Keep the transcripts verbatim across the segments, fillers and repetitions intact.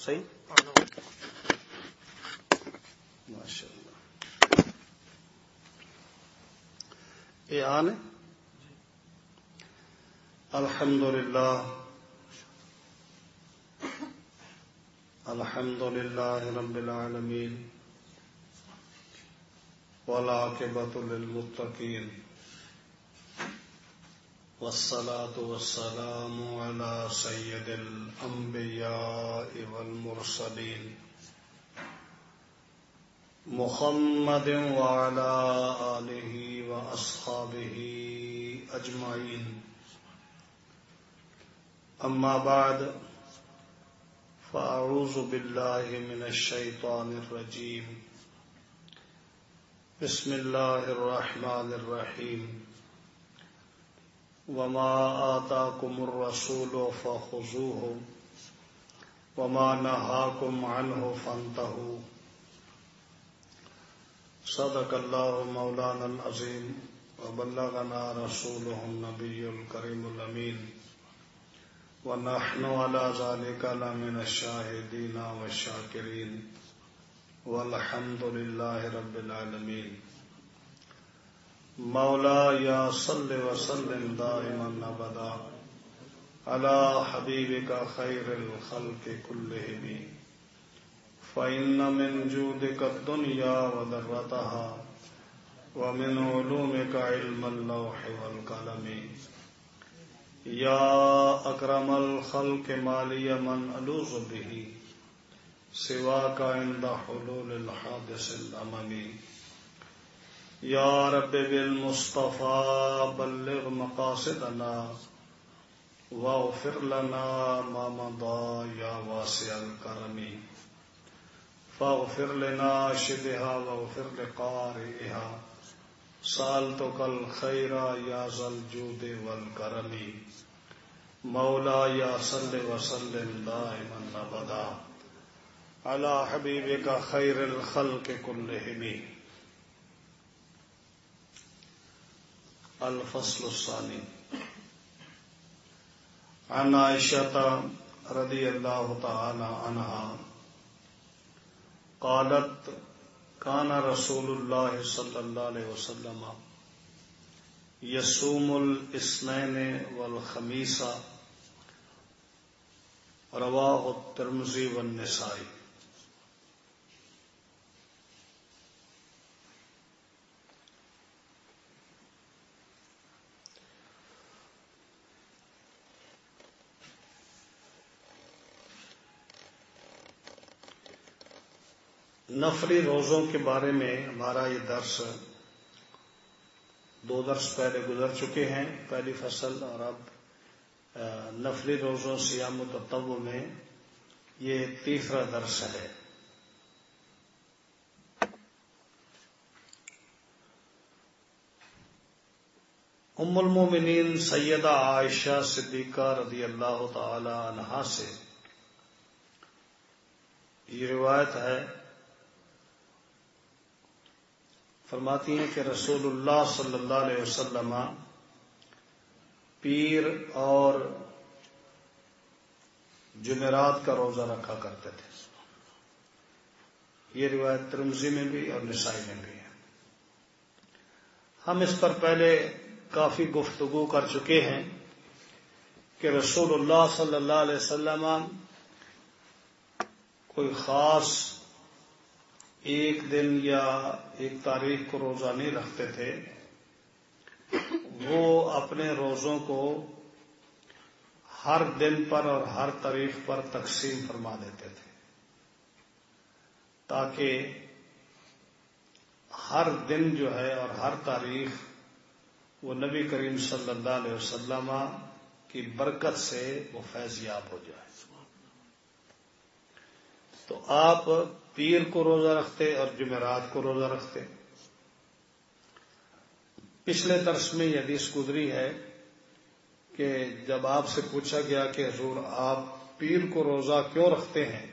صحیح ماشاء اللہ. یہ آنے الحمد للہ الحمد للہ رب العالمین والعاقبۃ للمتقین والصلاة والسلام على سید الانبیاء والمرسلین محمد وعلى آلہ واصحابہ اجمعین. اما بعد فاعوذ باللہ من الشیطان الرجیم. بسم اللہ الرحمن الرحیم. وما آتاکم الرسول فخذوه وما نهاکم عنه فانتهوا. صدق اللہ مولانا العظیم وبلغنا رسوله النبی الکریم الامین ونحن على ذلك لمن الشاهدين والشاكرين والحمد لله رب العالمين. مولا یا صل وسلم دائما ابدا على حبيبك خير الخلق كلهم فإن من جودك الدنيا وذرتها ومن علومك علم اللوح والقلم. یا اکرم الخلق مالی من الوذ به سواک عند حلول الحادث الاممی. یا رب بالمصطفى بلغ مقاصدنا واغفر لنا ما مضى یا واسع الکرم. فاغفر لناشدها واغفر لقارئها سألتك الخير يا ذا الجود والكرم. مولا یا صل وسلم دائما ابدا على حبيبك خير الخلق كلهم. الفصل الثاني. عن عائشة رضي الله تعالى عنها قالت كان رسول الله صلى الله عليه وسلم يصوم الاثنين والخميس رواه الترمذي والنسائي. نفلی روزوں کے بارے میں ہمارا یہ درس دو درس پہلے گزر چکے ہیں، پہلی فصل، اور اب نفلی روزوں صیام التطوع میں یہ تیسرا درس ہے. ام المومنین سیدہ عائشہ صدیقہ رضی اللہ تعالی عنہا سے یہ روایت ہے، فرماتی ہیں کہ رسول اللہ صلی اللہ علیہ وسلم پیر اور جمعرات کا روزہ رکھا کرتے تھے. یہ روایت ترمذی میں بھی اور نسائی میں بھی ہے. ہم اس پر پہلے کافی گفتگو کر چکے ہیں کہ رسول اللہ صلی اللہ علیہ وسلم کوئی خاص ایک دن یا ایک تاریخ کو روزہ نہیں رکھتے تھے. وہ اپنے روزوں کو ہر دن پر اور ہر تاریخ پر تقسیم فرما دیتے تھے تاکہ ہر دن جو ہے اور ہر تاریخ وہ نبی کریم صلی اللہ علیہ وسلم کی برکت سے وہ فیضیاب ہو جائے. تو آپ پیر کو روزہ رکھتے اور جمعرات کو روزہ رکھتے. پچھلے درس میں یہ حدیث گزری ہے کہ جب آپ سے پوچھا گیا کہ حضور آپ پیر کو روزہ کیوں رکھتے ہیں،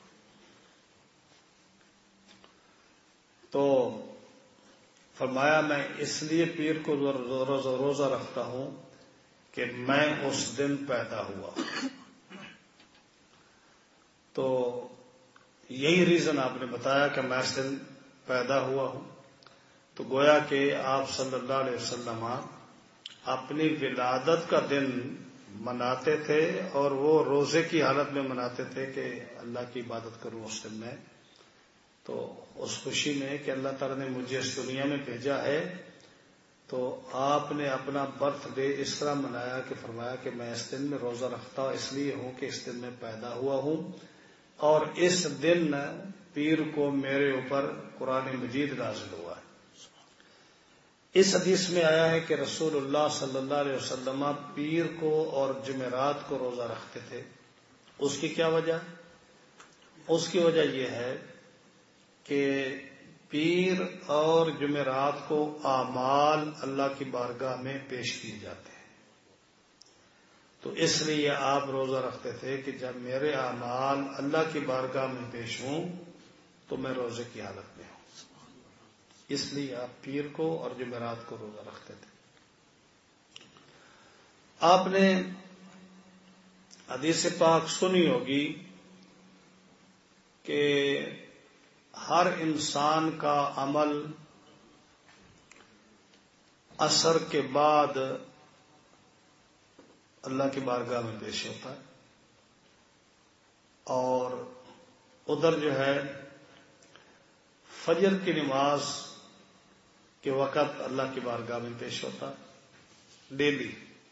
تو فرمایا میں اس لیے پیر کو روزہ رکھتا ہوں کہ میں اس دن پیدا ہوا. تو یہی ریزن آپ نے بتایا کہ میں اس دن پیدا ہوا ہوں. تو گویا کہ آپ صلی اللہ علیہ وسلم اپنی ولادت کا دن مناتے تھے اور وہ روزے کی حالت میں مناتے تھے کہ اللہ کی عبادت کروں اس دن میں. تو اس خوشی میں کہ اللہ تعالیٰ نے مجھے اس دنیا میں بھیجا ہے تو آپ نے اپنا برتھ ڈے اس طرح منایا کہ فرمایا کہ میں اس دن میں روزہ رکھتا اس لیے ہوں کہ اس دن میں پیدا ہوا ہوں اور اس دن پیر کو میرے اوپر قرآن مجید نازل ہوا ہے. اس حدیث میں آیا ہے کہ رسول اللہ صلی اللہ علیہ وسلم پیر کو اور جمعرات کو روزہ رکھتے تھے. اس کی کیا وجہ؟ اس کی وجہ یہ ہے کہ پیر اور جمعرات کو اعمال اللہ کی بارگاہ میں پیش کیے جاتے ہیں. تو اس لیے آپ روزہ رکھتے تھے کہ جب میرے اعمال اللہ کی بارگاہ میں پیش ہوں تو میں روزے کی حالت میں ہوں. اس لیے آپ پیر کو اور جمعرات کو روزہ رکھتے تھے. آپ نے حدیث پاک سنی ہوگی کہ ہر انسان کا عمل عصر کے بعد اللہ کی بارگاہ میں پیش ہوتا ہے اور ادھر جو ہے فجر کی نماز کے وقت اللہ کی بارگاہ میں پیش ہوتا ہے ڈیلی.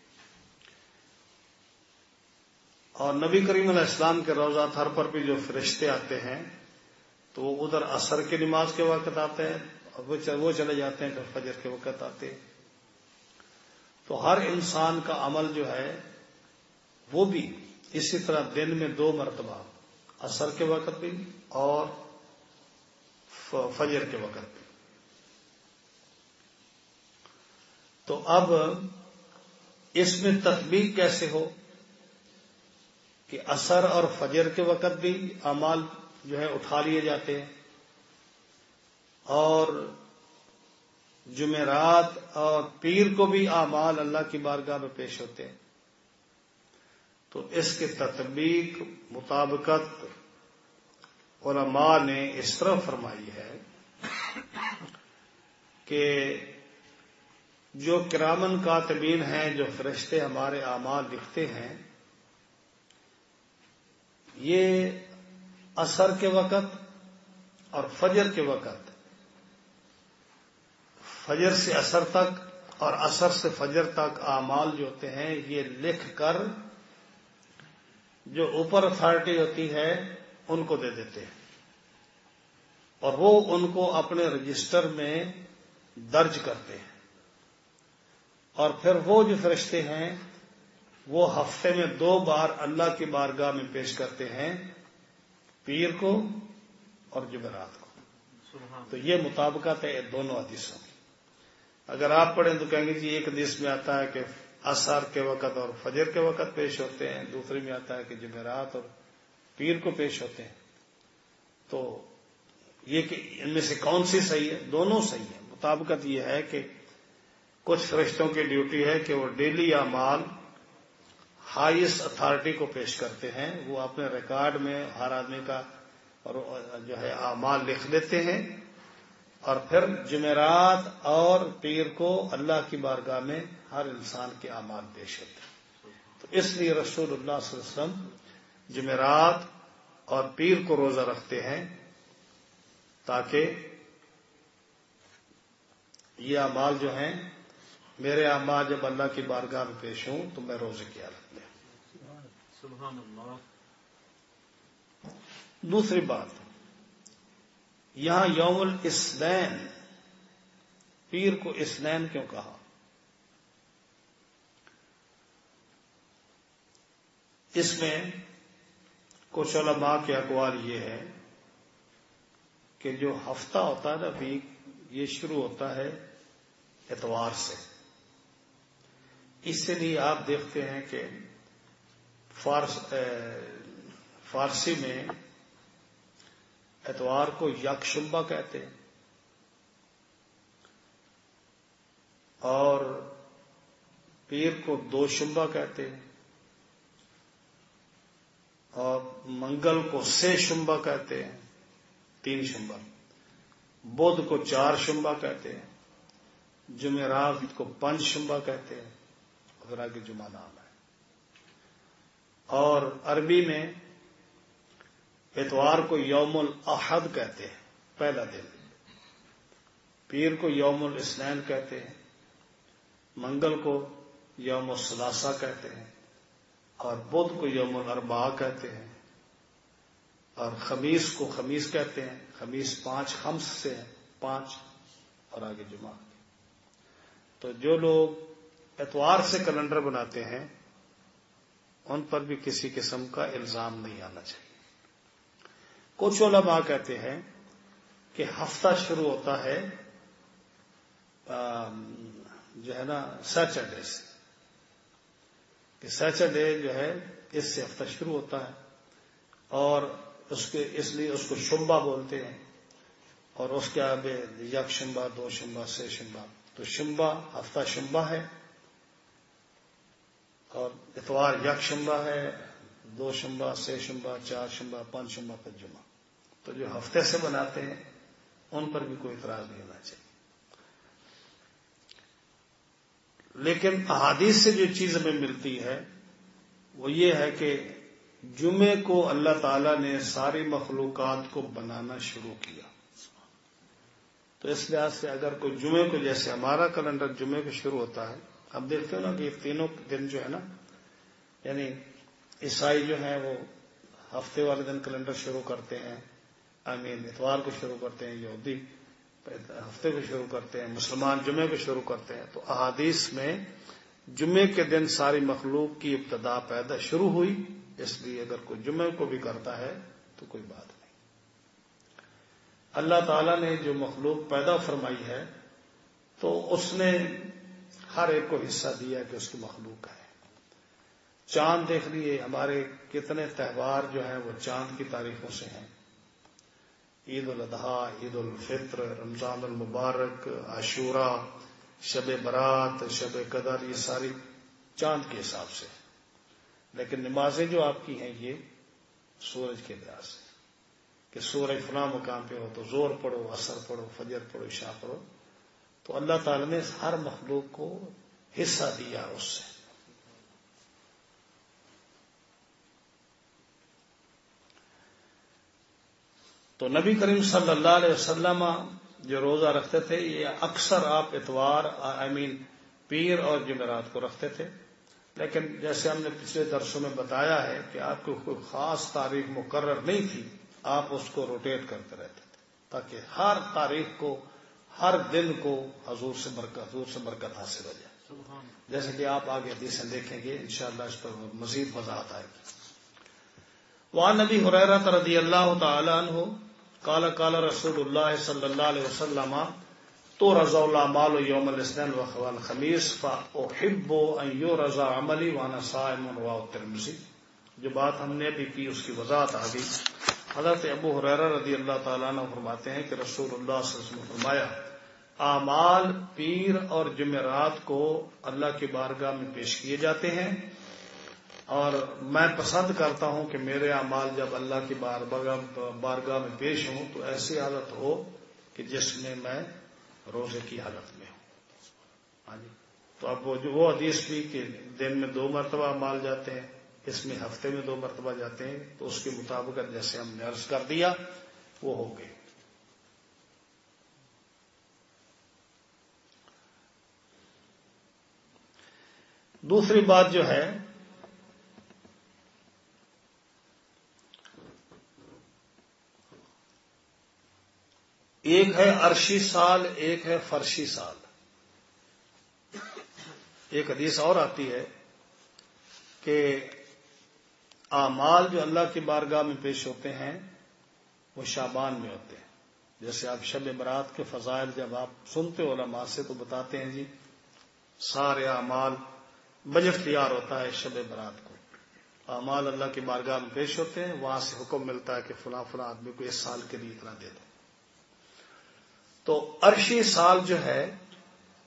اور نبی کریم علیہ السلام کے روضہ تھر پر بھی جو فرشتے آتے ہیں تو وہ ادھر عصر کی نماز کے وقت آتے ہیں اور وہ چلے جاتے ہیں پھر فجر کے وقت آتے ہیں. تو ہر انسان کا عمل جو ہے وہ بھی اسی طرح دن میں دو مرتبہ عصر کے وقت بھی اور فجر کے وقت بھی. تو اب اس میں تطبیق کیسے ہو کہ عصر اور فجر کے وقت بھی اعمال جو ہے اٹھا لیے جاتے ہیں اور جمعرات اور پیر کو بھی اعمال اللہ کی بارگاہ میں پیش ہوتے ہیں. تو اس کے تطبیق مطابقت علماء نے اس طرح فرمائی ہے کہ جو کرامن کاتبین ہیں جو فرشتے ہمارے اعمال لکھتے ہیں یہ عصر کے وقت اور فجر کے وقت فجر سے عصر تک اور عصر سے فجر تک اعمال جو ہوتے ہیں یہ لکھ کر جو اوپر اتھارٹی ہوتی ہے ان کو دے دیتے ہیں اور وہ ان کو اپنے رجسٹر میں درج کرتے ہیں. اور پھر وہ جو فرشتے ہیں وہ ہفتے میں دو بار اللہ کی بارگاہ میں پیش کرتے ہیں پیر کو اور جمعرات کو. تو یہ مطابقت ہے دونوں حدیثوں کی. اگر آپ پڑھیں تو کہیں گے جی ایک حدیث میں آتا ہے کہ عصر کے وقت اور فجر کے وقت پیش ہوتے ہیں, دوسری میں آتا ہے کہ جمعرات اور پیر کو پیش ہوتے ہیں. تو یہ کہ ان میں سے کون سی صحیح ہے؟ دونوں صحیح ہے. مطابقت یہ ہے کہ کچھ فرشتوں کی ڈیوٹی ہے کہ وہ ڈیلی اعمال ہائیسٹ اتھارٹی کو پیش کرتے ہیں, وہ اپنے ریکارڈ میں ہر آدمی کا جو ہے اعمال لکھ لیتے ہیں اور پھر جمعرات اور پیر کو اللہ کی بارگاہ میں ہر انسان کے اعمال پیش ہوتے ہیں. تو اس لیے رسول اللہ صلی اللہ علیہ وسلم جمعرات اور پیر کو روزہ رکھتے ہیں تاکہ یہ اعمال جو ہیں میرے اعمال جب اللہ کی بارگاہ میں پیش ہوں تو میں روزے کی حالت میں. سبحان اللہ. دوسری بات, یہاں یوم الاثنین پیر کو اثنین کیوں کہا؟ اس میں کچھ علماء کے اقوال یہ ہے کہ جو ہفتہ ہوتا ہے نا ویک, یہ شروع ہوتا ہے اتوار سے. اس لیے آپ دیکھتے ہیں کہ فارس فارسی میں اتوار کو یکشنبہ کہتے ہیں اور پیر کو دو شنبہ کہتے ہیں اور منگل کو سے شمبا کہتے ہیں، تین شمبا، بدھ کو چار شمبا کہتے ہیں، جمعرات کو پنج شمبا کہتے ہیں، پھر آگے جمعہ نام ہے۔ اور عربی میں اتوار کو یوم الاحد کہتے ہیں، پہلا دن، پیر کو یوم الاثنین کہتے ہیں، منگل کو یوم الثلاثہ کہتے ہیں، اور بدھ کو یوم الاربعاء کہتے ہیں، اور خمیس کو خمیس کہتے ہیں، خمیس پانچ خمس سے ہیں، پانچ، اور آگے جمعہ۔ تو جو لوگ اتوار سے کیلنڈر بناتے ہیں ان پر بھی کسی قسم کا الزام نہیں آنا چاہیے۔ کچھ علماء کہتے ہیں کہ ہفتہ شروع ہوتا ہے جو ہے نا سیٹرڈے سے، کہ سیٹرڈے جو ہے اس سے ہفتہ شروع ہوتا ہے، اور اس کے اس لیے اس کو شمبا بولتے ہیں، اور اس کے آگے یک شمبا، دو شمبا، سے شمبا۔ تو شمبا ہفتہ شمبا ہے، اور اتوار یک شمبا ہے، دو شمبا، سے شمبا، چار شمبا، پانچ شمبا، پھر جمعہ۔ تو جو ہفتے سے بناتے ہیں ان پر بھی کوئی اعتراض نہیں ہونا چاہیے۔ لیکن احادیث سے جو چیز ہمیں ملتی ہے وہ یہ ہے کہ جمعے کو اللہ تعالی نے ساری مخلوقات کو بنانا شروع کیا۔ تو اس لحاظ سے اگر کوئی جمعے کو، جیسے ہمارا کیلنڈر جمعے کو شروع ہوتا ہے، اب دیکھتے ہو نا کہ یہ تینوں دن جو ہے نا، یعنی عیسائی جو ہیں وہ ہفتے والے دن کیلنڈر شروع کرتے ہیں، آمین اتوار کو شروع کرتے ہیں، یہودی ہفتے کو شروع کرتے ہیں، مسلمان جمعے کو شروع کرتے ہیں۔ تو احادیث میں جمعے کے دن ساری مخلوق کی ابتدا پیدا شروع ہوئی، اس لیے اگر کوئی جمعے کو بھی کرتا ہے تو کوئی بات نہیں۔ اللہ تعالیٰ نے جو مخلوق پیدا فرمائی ہے تو اس نے ہر ایک کو حصہ دیا کہ اس کی مخلوق ہے۔ چاند دیکھ لیے، ہمارے کتنے تہوار جو ہیں وہ چاند کی تاریخوں سے ہیں، عید الاضحیٰ، عید الفطر، رمضان المبارک، عاشوراء، شب برات، شب قدر، یہ ساری چاند کے حساب سے۔ لیکن نمازیں جو آپ کی ہیں یہ سورج کے لحاظ سے، کہ سورج فلاں مقام پہ ہو تو زور پڑھو، عصر پڑھو، فجر پڑھو، عشاء پڑھو۔ تو اللہ تعالی نے ہر مخلوق کو حصہ دیا اس سے۔ تو نبی کریم صلی اللہ علیہ وسلم جو روزہ رکھتے تھے یہ اکثر آپ اتوار آئی مین پیر اور جمعرات کو رکھتے تھے، لیکن جیسے ہم نے پچھلے درسوں میں بتایا ہے کہ آپ کو کوئی خاص تاریخ مقرر نہیں تھی، آپ اس کو روٹیٹ کرتے رہتے تھے تاکہ ہر تاریخ کو، ہر دن کو حضور سے برکت حضور سے برکت حاصل ہو جائے۔ جیسے کہ آپ آگے حدیثیں دیکھیں گے انشاءاللہ اس پر مزید وضاحت آئے گی۔ وعن ابی ہریرہ رضی اللہ تعالی عنہ قال قال رسول اللہ صلی اللہ علیہ وسلم تورز الاعمال یوم الاثنین والخمیس فاحب ان یورز عملی وانا صائم رواه الترمذی۔ جو بات ہم نے ابھی کی اس کی وضاحت آ گئی۔ حضرت ابو ہریرہ رضی اللہ تعالیٰ عنہ فرماتے ہیں کہ رسول اللہ صلی اللہ علیہ وسلم نے فرمایا اعمال پیر اور جمعرات کو اللہ کی بارگاہ میں پیش کیے جاتے ہیں، اور میں پسند کرتا ہوں کہ میرے اعمال جب اللہ کی بارگاہ میں پیش ہوں تو ایسی حالت ہو کہ جس میں میں روزے کی حالت میں ہوں۔ ہاں جی، تو اب وہ جو وہ حدیث بھی کہ دن میں دو مرتبہ اعمال جاتے ہیں، اس میں ہفتے میں دو مرتبہ جاتے ہیں، تو اس کے مطابق جیسے ہم نے عرض کر دیا وہ ہو گئے۔ دوسری بات جو ہے ایک ہے عرشی سال، ایک ہے فرشی سال۔ ایک حدیث اور آتی ہے کہ اعمال جو اللہ کی بارگاہ میں پیش ہوتے ہیں وہ شعبان میں ہوتے ہیں۔ جیسے آپ شب برات کے فضائل جب آپ سنتے ہو علماء سے تو بتاتے ہیں جی سارے اعمال بجٹ تیار ہوتا ہے شب برات کو، اعمال اللہ کی بارگاہ میں پیش ہوتے ہیں، وہاں سے حکم ملتا ہے کہ فلاں فلاں آدمی کو اس سال کے لیے اتنا دے دو۔ تو عرشی سال جو ہے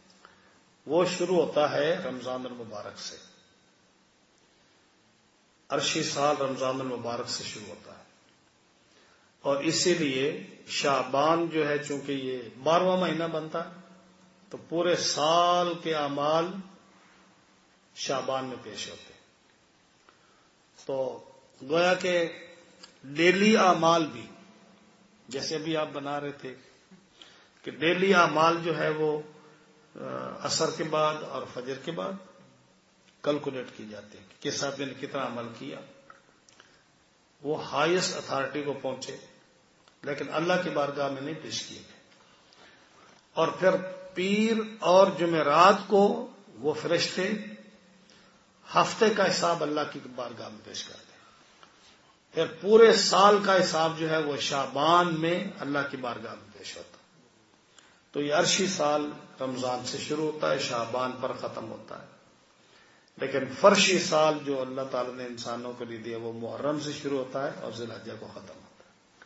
وہ شروع ہوتا ہے رمضان المبارک سے۔ عرشی سال رمضان المبارک سے شروع ہوتا ہے، اور اسی لیے شعبان جو ہے چونکہ یہ بارہواں مہینہ بنتا ہے تو پورے سال کے اعمال شعبان میں پیش ہوتے ہیں. تو گویا کہ ڈیلی اعمال بھی جیسے ابھی آپ بنا رہے تھے کہ ڈیلی اعمال جو ہے وہ عصر کے بعد اور فجر کے بعد کیلکولیٹ کی جاتے ہیں کہ کس آدمی نے کتنا عمل کیا، وہ ہائیسٹ اتھارٹی کو پہنچے، لیکن اللہ کی بارگاہ میں نہیں پیش کیے گئے. اور پھر پیر اور جمعرات کو وہ فرشتے ہفتے کا حساب اللہ کی بارگاہ میں پیش کرتے ہیں. پھر پورے سال کا حساب جو ہے وہ شعبان میں اللہ کی بارگاہ میں پیش ہوتا ہے. تو یہ عرشی سال رمضان سے شروع ہوتا ہے، شعبان پر ختم ہوتا ہے. لیکن فرشی سال جو اللہ تعالی نے انسانوں کو دیا وہ محرم سے شروع ہوتا ہے اور ذی الحجہ کو ختم ہوتا ہے.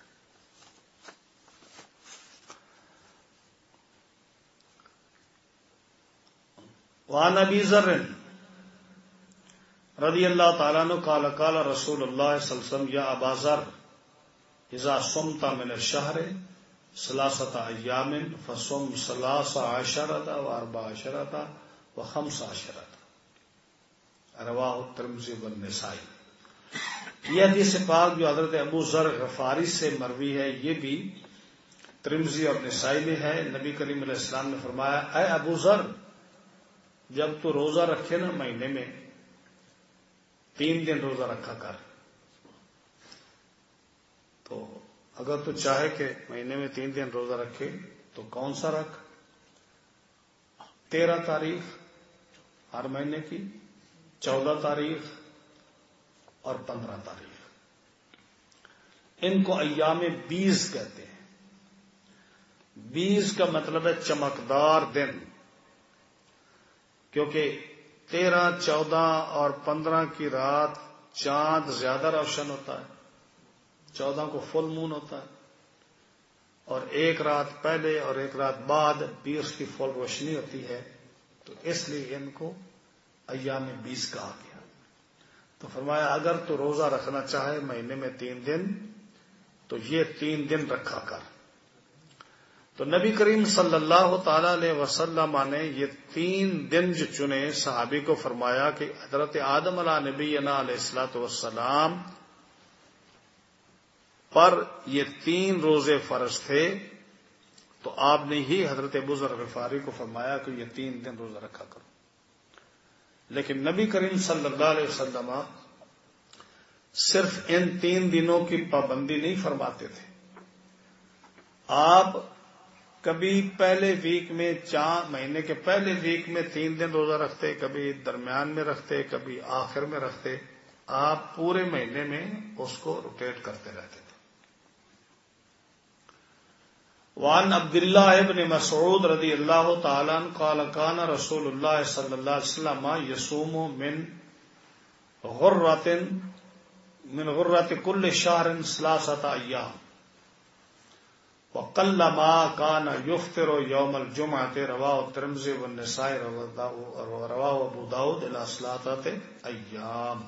وعن ابی ذر رضی اللہ تعالیٰ عنہ قال قال رسول اللہ صلی اللہ علیہ وسلم یا ابا ذر اذا صمت من الشہر ثلاثة ایام فصم ثلاث عشرة واربع عشرة وخمس عشرة رواہ الترمذی والنسائی. یہ حدیث پاک جو حضرت ابو ذر غفاری سے مروی ہے یہ بھی ترمذی اور نسائی میں ہے. نبی کریم علیہ السلام نے فرمایا اے ابو ذر جب تو روزہ رکھے نا مہینے میں تین دن روزہ رکھا کر. تو اگر تو چاہے کہ مہینے میں تین دن روزہ رکھے تو کون سا رکھ؟ تیرہ تاریخ ہر مہینے کی، چودہ تاریخ اور پندرہ تاریخ. ان کو ایام بیس کہتے ہیں. بیس کا مطلب ہے چمکدار دن، کیونکہ تیرہ چودہ اور پندرہ کی رات چاند زیادہ روشن ہوتا ہے، چودہ کو فل مون ہوتا ہے، اور ایک رات پہلے اور ایک رات بعد بیس کی فل روشنی ہوتی ہے. تو اس لیے ان کو ایام بیس کہا گیا. تو فرمایا اگر تو روزہ رکھنا چاہے مہینے میں تین دن تو یہ تین دن رکھا کر. تو نبی کریم صلی اللہ تعالی علیہ وسلم نے یہ تین دن جو چنے صحابی کو فرمایا کہ حضرت آدم علیہ نبینا علیہ الصلوۃ والسلام پر یہ تین روزے فرض تھے، تو آپ نے ہی حضرت ابو ذر غفاری کو فرمایا کہ یہ تین دن روزہ رکھا کرو. لیکن نبی کریم صلی اللہ علیہ وسلم صرف ان تین دنوں کی پابندی نہیں فرماتے تھے. آپ کبھی پہلے ویک میں چاند مہینے کے پہلے ویک میں تین دن روزہ رکھتے، کبھی درمیان میں رکھتے، کبھی آخر میں رکھتے. آپ پورے مہینے میں اس کو روٹیٹ کرتے رہتے تھے. وعن عبداللہ ابن مسعود رضی اللہ تعالی عنہ قال کان رسول اللہ صلی اللہ علیہ وسلم یصوم من غرۃ من غرۃ کل شہر ثلاثة ایام وقل ما كان يفطر يوم الجمعة رواہ الترمذی والنسائی رواہ ابو داؤد الى ثلاثة ایام.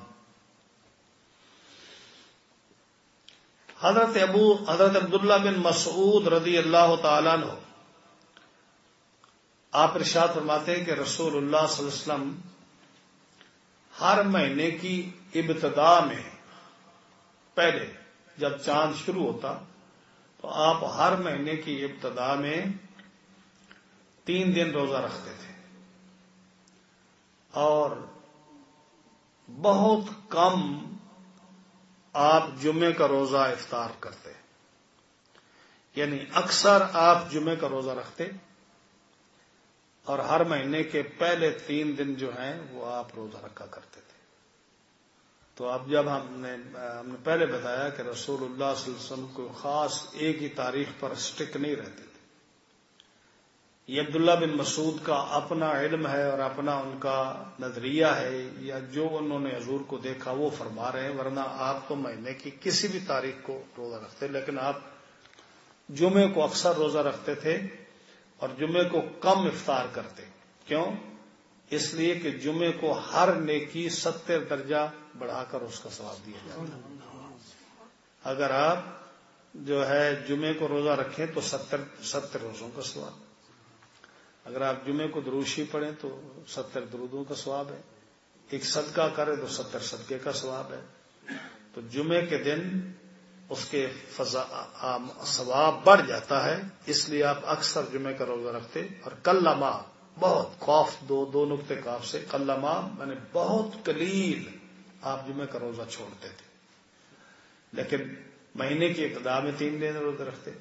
حضرت ابو حضرت عبداللہ بن مسعود رضی اللہ تعالیٰ عنہ آپ ارشاد فرماتے ہیں کہ رسول اللہ صلی اللہ علیہ وسلم ہر مہینے کی ابتدا میں پہلے جب چاند شروع ہوتا تو آپ ہر مہینے کی ابتدا میں تین دن روزہ رکھتے تھے، اور بہت کم آپ جمعے کا روزہ افطار کرتے، یعنی اکثر آپ جمعے کا روزہ رکھتے، اور ہر مہینے کے پہلے تین دن جو ہیں وہ آپ روزہ رکھا کرتے تھے. تو اب جب ہم نے ہم نے پہلے بتایا کہ رسول اللہ صلی اللہ علیہ وسلم کو خاص ایک ہی تاریخ پر سٹک نہیں رہتے تھے. یہ عبداللہ بن مسعود کا اپنا علم ہے اور اپنا ان کا نظریہ ہے، یا جو انہوں نے حضور کو دیکھا وہ فرما رہے ہیں. ورنہ آپ تو مہینے کی کسی بھی تاریخ کو روزہ رکھتے، لیکن آپ جمعے کو اکثر روزہ رکھتے تھے اور جمعے کو کم افطار کرتے. کیوں؟ اس لیے کہ جمعے کو ہر نیکی ستر درجہ بڑھا کر اس کا ثواب دیا جاتا ہے۔ اگر آپ جو ہے جمعے کو روزہ رکھیں تو ستر ستر روزوں کا ثواب، اگر آپ جمعے کو دروشی پڑھیں تو ستر درودوں کا ثواب ہے، ایک صدقہ کرے تو ستر صدقے کا ثواب ہے۔ تو جمعے کے دن اس کے ثواب بڑھ جاتا ہے، اس لیے آپ اکثر جمعے کا روزہ رکھتے۔ اور کلما، بہت خوف دو دو نقطے کاف سے، کلما میں نے بہت قلیل آپ جمعے کا روزہ چھوڑتے تھے، لیکن مہینے کی ابتدا میں تین دن روزہ رکھتے۔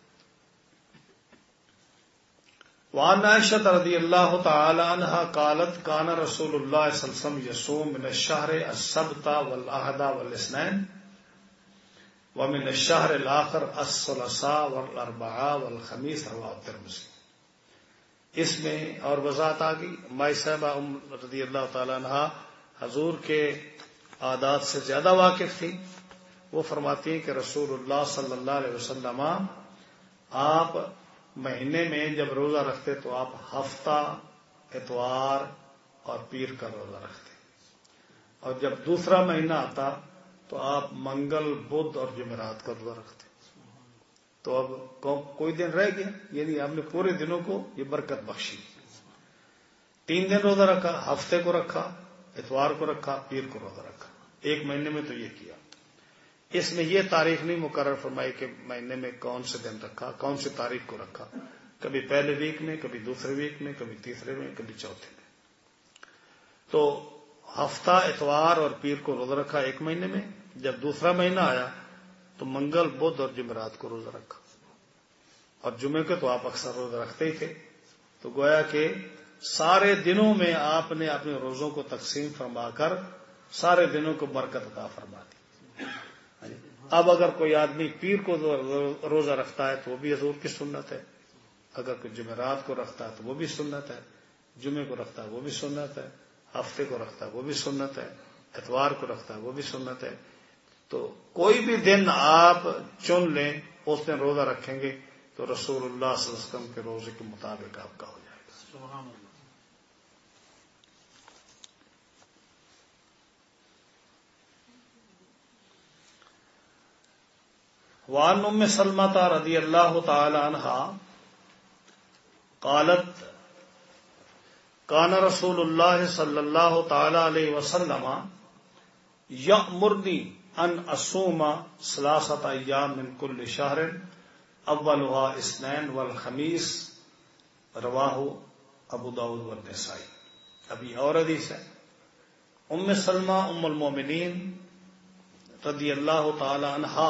وعن عائشہ رضی اللہ تعالی عنہا قالت کان رسول اللہ صلی اللہ علیہ وسلم یصوم من الشہر السبت والاحد والاثنین ومن الشہر الاخر الثلاثاء والاربعاء والخمیس، رواه الترمذی۔ اس میں اور وضاحت آ گئی۔ مائی صاحبہ ام رضی اللہ تعالی عنہا حضور کے عادات سے زیادہ واقف تھی۔ وہ فرماتی ہیں کہ رسول اللہ صلی اللہ علیہ وسلم آپ مہینے میں جب روزہ رکھتے تو آپ ہفتہ، اتوار اور پیر کا روزہ رکھتے، اور جب دوسرا مہینہ آتا تو آپ منگل، بدھ اور جمعرات کا روزہ رکھتے۔ تو اب کوئی دن رہ گیا، یعنی آپ نے پورے دنوں کو یہ برکت بخشی۔ تین دن روزہ رکھا، ہفتے کو رکھا، اتوار کو رکھا، پیر کو روزہ رکھا، ایک مہینے میں تو یہ کیا۔ اس میں یہ تاریخ نہیں مقرر فرمائی کہ مہینے میں کون سے دن رکھا، کون سی تاریخ کو رکھا، کبھی پہلے ویک میں، کبھی دوسرے ویک میں، کبھی تیسرے میں، کبھی چوتھے میں۔ تو ہفتہ، اتوار اور پیر کو روزہ رکھا ایک مہینے میں، جب دوسرا مہینہ آیا تو منگل، بدھ اور جمعرات کو روزہ رکھا، اور جمعے کے تو آپ اکثر روزہ رکھتے ہی تھے۔ تو گویا کہ سارے دنوں میں آپ نے اپنے روزوں کو تقسیم فرما کر سارے دنوں کو برکت عطا فرما دی۔ اب اگر کوئی آدمی پیر کو روزہ رکھتا ہے تو وہ بھی حضور کی سنت ہے، اگر کوئی جمعرات کو رکھتا ہے تو وہ بھی سنت ہے، جمعے کو رکھتا ہے وہ بھی سنت ہے، ہفتے کو رکھتا ہے وہ بھی سنت ہے، اتوار کو رکھتا ہے وہ بھی سنت ہے۔ تو کوئی بھی دن آپ چن لیں، اس دن روزہ رکھیں گے تو رسول اللہ صلی اللہ علیہ وسلم کے روزے کے مطابق آپ کا ہو جائے گا۔ سبحان اللہ۔ وعن ام سلمۃ رضی اللہ تعالی عنہا قالت کان رسول اللہ صلی اللہ تعالی علیہ وسلم یأمرنی ان اصوم ثلاثۃ ایام من کل شہر اولها اثنین والخمیس، رواہ ابو داؤد والنسائی۔ ابھی اور حدیث ہے، ام سلمہ ام المومنین رضی اللہ تعالی عنہا،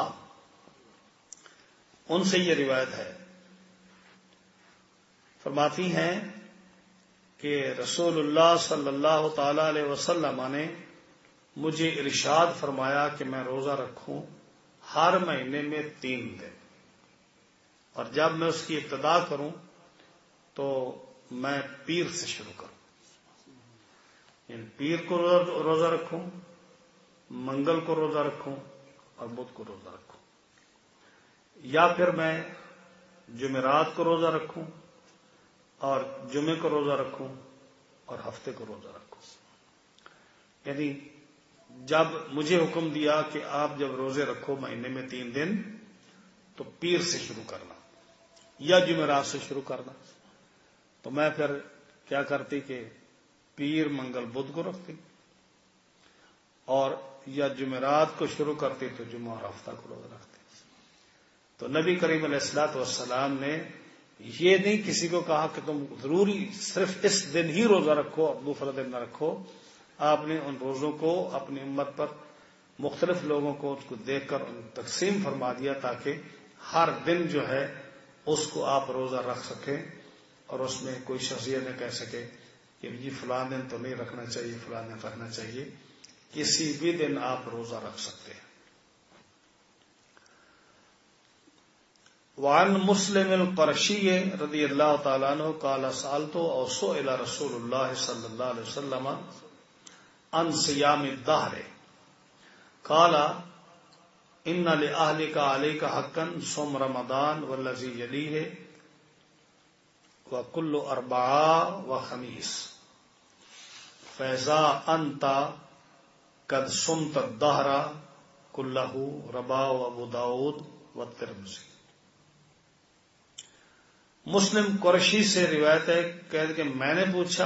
ان سے یہ روایت ہے، فرماتی ہیں کہ رسول اللہ صلی اللہ تعالی علیہ وسلم نے مجھے ارشاد فرمایا کہ میں روزہ رکھوں ہر مہینے میں تین دن، اور جب میں اس کی ابتدا کروں تو میں پیر سے شروع کروں، یعنی پیر کو روزہ رکھوں، منگل کو روزہ رکھوں اور بدھ کو روزہ رکھوں، یا پھر میں جمعرات کو روزہ رکھوں اور جمعے کو روزہ رکھوں اور ہفتے کو روزہ رکھوں۔ یعنی جب مجھے حکم دیا کہ آپ جب روزے رکھو مہینے میں تین دن تو پیر سے شروع کرنا یا جمعرات سے شروع کرنا، تو میں پھر کیا کرتی کہ پیر، منگل، بدھ کو رکھتی، اور یا جمعرات کو شروع کرتی تو جمعہ اور ہفتہ کو روزہ رکھتی۔ تو نبی کریم علیہ الصلوۃ والسلام نے یہ نہیں کسی کو کہا کہ تم ضروری صرف اس دن ہی روزہ رکھو اور دوسرا دن نہ رکھو۔ آپ نے ان روزوں کو اپنی امت پر مختلف لوگوں کو اس کو دیکھ کر ان تقسیم فرما دیا تاکہ ہر دن جو ہے اس کو آپ روزہ رکھ سکیں، اور اس میں کوئی شخص یہ نہ کہہ سکے کہ جی فلاں دن تو نہیں رکھنا چاہیے، فلاں دن رکھنا چاہیے، کسی بھی دن آپ روزہ رکھ سکتے ہیں۔ وعن مسلم القرشی رضی اللہ تعالیٰ عنہ قال سألت او سئل رسول اللہ صلی اللہ علیہ وسلم عن صیام الدہر قال ان لأہلک علیک حقا صوم رمضان والذی یلیہ وکل اربعاء وخمیس فاذا انت قد سمت الدہر کلہ رواه ابو داؤد والترمذی۔ مسلم قرشی سے روایت ہے کہ کہ میں نے پوچھا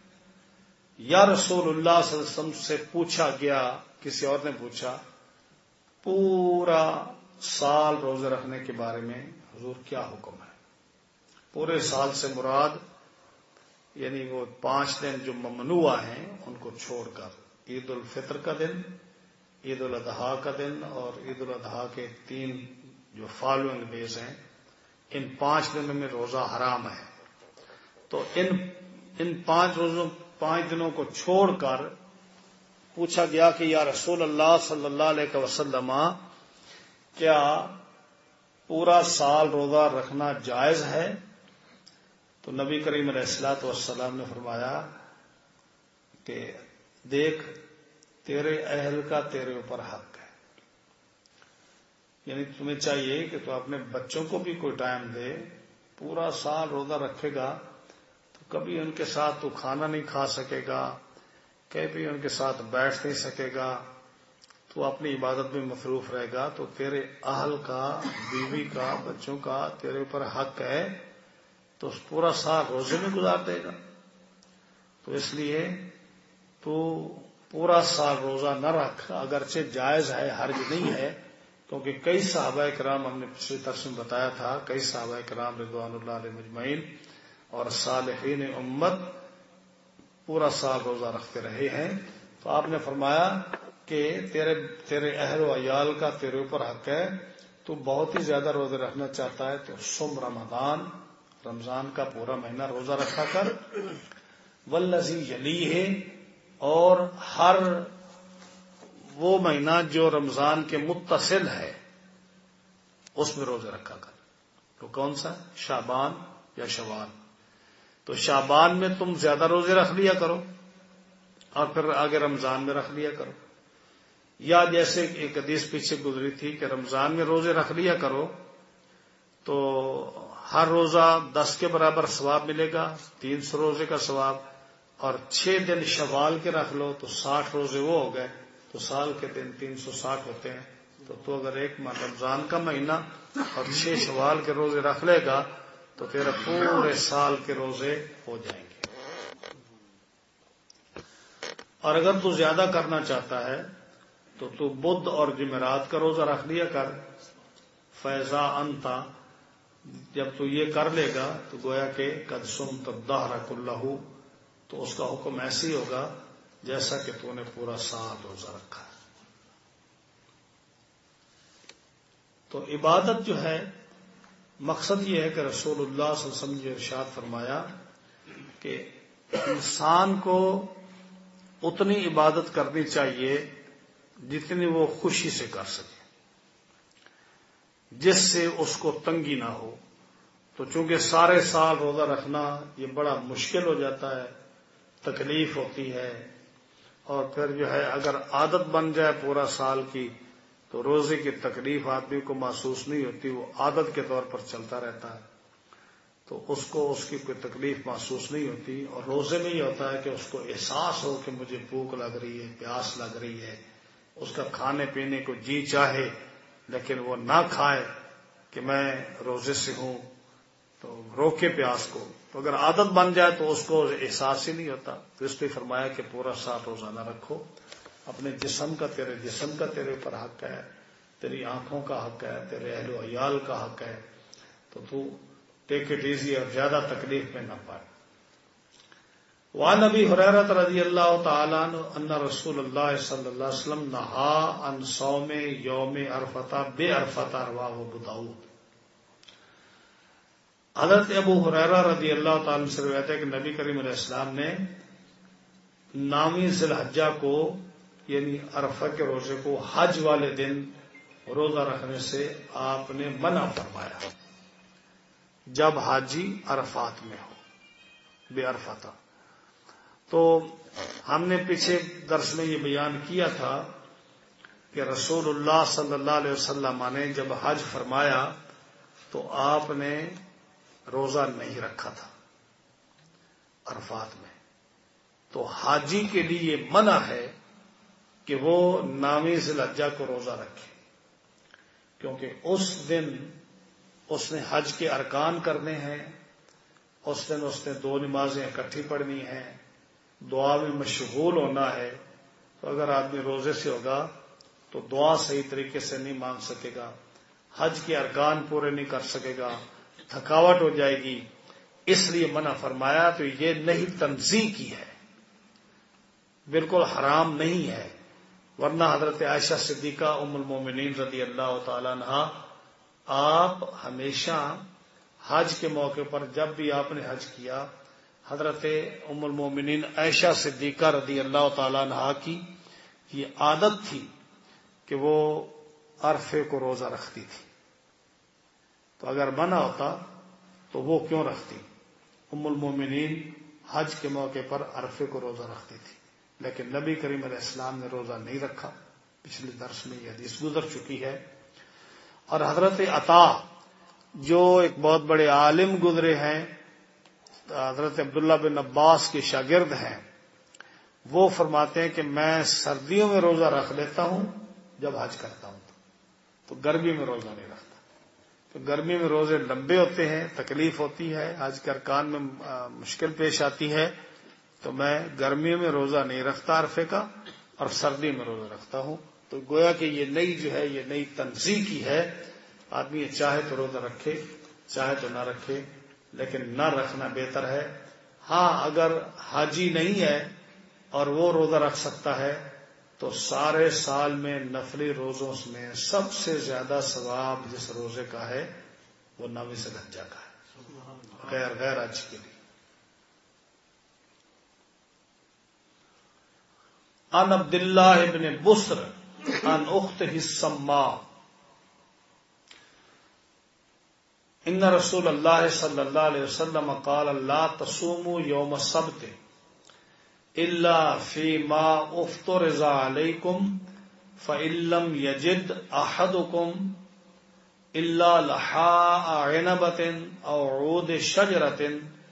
یا رسول اللہ صلی اللہ علیہ وسلم سے پوچھا گیا، کسی اور نے پوچھا پورا سال روزے رکھنے کے بارے میں حضور کیا حکم ہے؟ پورے سال سے مراد یعنی وہ پانچ دن جو ممنوع ہیں ان کو چھوڑ کر عید الفطر کا دن، عید الاضحیٰ کا دن اور عید الاضحیٰ کے تین جو فالوئنگ ڈیز ہیں، ان پانچ دنوں میں روزہ حرام ہے۔ تو ان ان پانچ روزوں پانچ دنوں کو چھوڑ کر پوچھا گیا کہ یا رسول اللہ صلی اللہ علیہ وسلم کیا پورا سال روزہ رکھنا جائز ہے؟ تو نبی کریم علیہ الصلوۃ والسلام نے فرمایا کہ دیکھ تیرے اہل کا تیرے اوپر حق ہے، یعنی تمہیں چاہیے کہ تو اپنے بچوں کو بھی کوئی ٹائم دے۔ پورا سال روزہ رکھے گا تو کبھی ان کے ساتھ تو کھانا نہیں کھا سکے گا، کبھی ان کے ساتھ بیٹھ نہیں سکے گا، تو اپنی عبادت میں مصروف رہے گا، تو تیرے اہل کا، بیوی کا، بچوں کا تیرے اوپر حق ہے، تو پورا سال روزے میں گزار دے گا۔ تو اس لیے تو پورا سال روزہ نہ رکھ، اگرچہ جائز ہے، حرج نہیں ہے، کیونکہ کئی صحابہ کرام ہم نے پچھلے درس میں بتایا تھا، کئی صحابہ کرام رضوان اللہ علیہ مجمعین اور صالحین امت پورا سال روزہ رکھتے رہے ہیں۔ تو آپ نے فرمایا کہ تیرے تیرے اہل و عیال کا تیرے اوپر حق ہے، تو بہت ہی زیادہ روزے رکھنا چاہتا ہے تو سم رمضان، رمضان کا پورا مہینہ روزہ رکھا کر، والذی یلیہ، اور ہر وہ مہینہ جو رمضان کے متصل ہے اس میں روزے رکھا کر۔ تو کون سا؟ شعبان یا شوال۔ تو شعبان میں تم زیادہ روزے رکھ لیا کرو اور پھر آگے رمضان میں رکھ لیا کرو، یا جیسے ایک حدیث پیچھے گزری تھی کہ رمضان میں روزے رکھ لیا کرو تو ہر روزہ دس کے برابر ثواب ملے گا، تین سو روزے کا ثواب، اور چھ دن شوال کے رکھ لو تو ساٹھ روزے وہ ہو گئے، تو سال کے دن تین سو ساٹھ ہوتے ہیں۔ تو تو اگر ایک ماہ رمضان کا مہینہ اور چھ شوال کے روزے رکھ لے گا تو تیرے پورے سال کے روزے ہو جائیں گے۔ اور اگر تو زیادہ کرنا چاہتا ہے تو تو بدھ اور جمعرات کا روزہ رکھ لیا کر، فیضا انتا، جب تو یہ کر لے گا تو گویا کہ قد سمت الدہر کلہ، تو اس کا حکم ایسے ہی ہوگا جیسا کہ تو نے پورا سال روزہ رکھا ہے۔ تو عبادت جو ہے، مقصد یہ ہے کہ رسول اللہ صلی اللہ علیہ وسلم نے ارشاد فرمایا کہ انسان کو اتنی عبادت کرنی چاہیے جتنی وہ خوشی سے کر سکے، جس سے اس کو تنگی نہ ہو۔ تو چونکہ سارے سال روزہ رکھنا یہ بڑا مشکل ہو جاتا ہے، تکلیف ہوتی ہے، اور پھر جو ہے اگر عادت بن جائے پورا سال کی تو روزے کی تکلیف آدمی کو محسوس نہیں ہوتی، وہ عادت کے طور پر چلتا رہتا ہے، تو اس کو اس کی کوئی تکلیف محسوس نہیں ہوتی۔ اور روزے میں یہ ہوتا ہے کہ اس کو احساس ہو کہ مجھے بھوک لگ رہی ہے، پیاس لگ رہی ہے، اس کا کھانے پینے کو جی چاہے لیکن وہ نہ کھائے کہ میں روزے سے ہوں، تو روکے پیاس کو۔ تو اگر عادت بن جائے تو اس کو احساس ہی نہیں ہوتا۔ تو اس لیے فرمایا کہ پورا سال روزہ نہ رکھو، اپنے جسم کا تیرے جسم کا تیرے اوپر حق ہے، تیری آنکھوں کا حق ہے، تیرے اہل و عیال کا حق ہے، تو تو ٹیک اٹ ایزی اور زیادہ تکلیف میں نہ پائے۔ وعن ابی ہریرہ رضی اللہ تعالیٰ عنہ ان رسول اللہ صلی اللہ علیہ وسلم نہا عن صوم یوم عرفہ بعرفہ، رواہ ابو داؤد۔ حضرت ابو ہریرہ رضی اللہ تعالیٰ عنہ سے روایت ہے کہ نبی کریم علیہ السلام نے نامی ذی الحجہ کو، یعنی عرفہ کے روزے کو، حج والے دن روزہ رکھنے سے آپ نے منع فرمایا جب حاجی عرفات میں ہو، بے عرفہ۔ تو ہم نے پیچھے درس میں یہ بیان کیا تھا کہ رسول اللہ صلی اللہ علیہ وسلم نے جب حج فرمایا تو آپ نے روزہ نہیں رکھا تھا عرفات میں۔ تو حاجی کے لیے منع ہے کہ وہ نامی ذی الحجہ کو روزہ رکھے، کیونکہ اس دن اس نے حج کے ارکان کرنے ہیں، اس دن اس نے دو نمازیں اکٹھی پڑھنی ہیں، دعا میں مشغول ہونا ہے۔ تو اگر آدمی روزے سے ہوگا تو دعا صحیح طریقے سے نہیں مانگ سکے گا، حج کے ارکان پورے نہیں کر سکے گا، تھکاوٹ ہو جائے گی، اس لیے منع فرمایا۔ تو یہ نہیں تنزیہ کی ہے، بالکل حرام نہیں ہے، ورنہ حضرت عائشہ صدیقہ ام المومنین رضی اللہ تعالی عنہا آپ ہمیشہ حج کے موقع پر جب بھی آپ نے حج کیا، حضرت ام المومنین عائشہ صدیقہ رضی اللہ تعالی عنہا کی یہ عادت تھی کہ وہ عرفے کو روزہ رکھتی تھی۔ تو اگر منع ہوتا تو وہ کیوں رکھتی؟ ام المومنین حج کے موقع پر عرفے کو روزہ رکھتی تھی، لیکن نبی کریم علیہ السلام نے روزہ نہیں رکھا۔ پچھلے درس میں یہ حدیث گزر چکی ہے۔ اور حضرت عطا جو ایک بہت بڑے عالم گزرے ہیں، حضرت عبداللہ بن عباس کے شاگرد ہیں، وہ فرماتے ہیں کہ میں سردیوں میں روزہ رکھ لیتا ہوں جب حج کرتا ہوں، تو گرمی میں روزہ نہیں رکھتا۔ تو گرمی میں روزے لمبے ہوتے ہیں، تکلیف ہوتی ہے، حج کے ارکان میں مشکل پیش آتی ہے، تو میں گرمیوں میں روزہ نہیں رکھتا عرفے کا، اور سردی میں روزہ رکھتا ہوں۔ تو گویا کہ یہ نئی جو ہے یہ نئی تنزیہ کی ہے۔ آدمی چاہے تو روزہ رکھے، چاہے تو نہ رکھے، لیکن نہ رکھنا بہتر ہے۔ ہاں اگر حاجی نہیں ہے اور وہ روزہ رکھ سکتا ہے تو سارے سال میں نفلی روزوں میں سب سے زیادہ ثواب جس روزے کا ہے وہ نویں ذی الحجہ کا ہے، غیر غیر حج کے لیے۔ عن عبداللہ ابن بسر عن اختہ السماء ان رسول اللہ صلی اللہ علیہ وسلم قال لا تصوموا یوم السبت الا فیما افترض علیکم فإن لم یجد احدکم الا لحاء عنبة او عود شجرة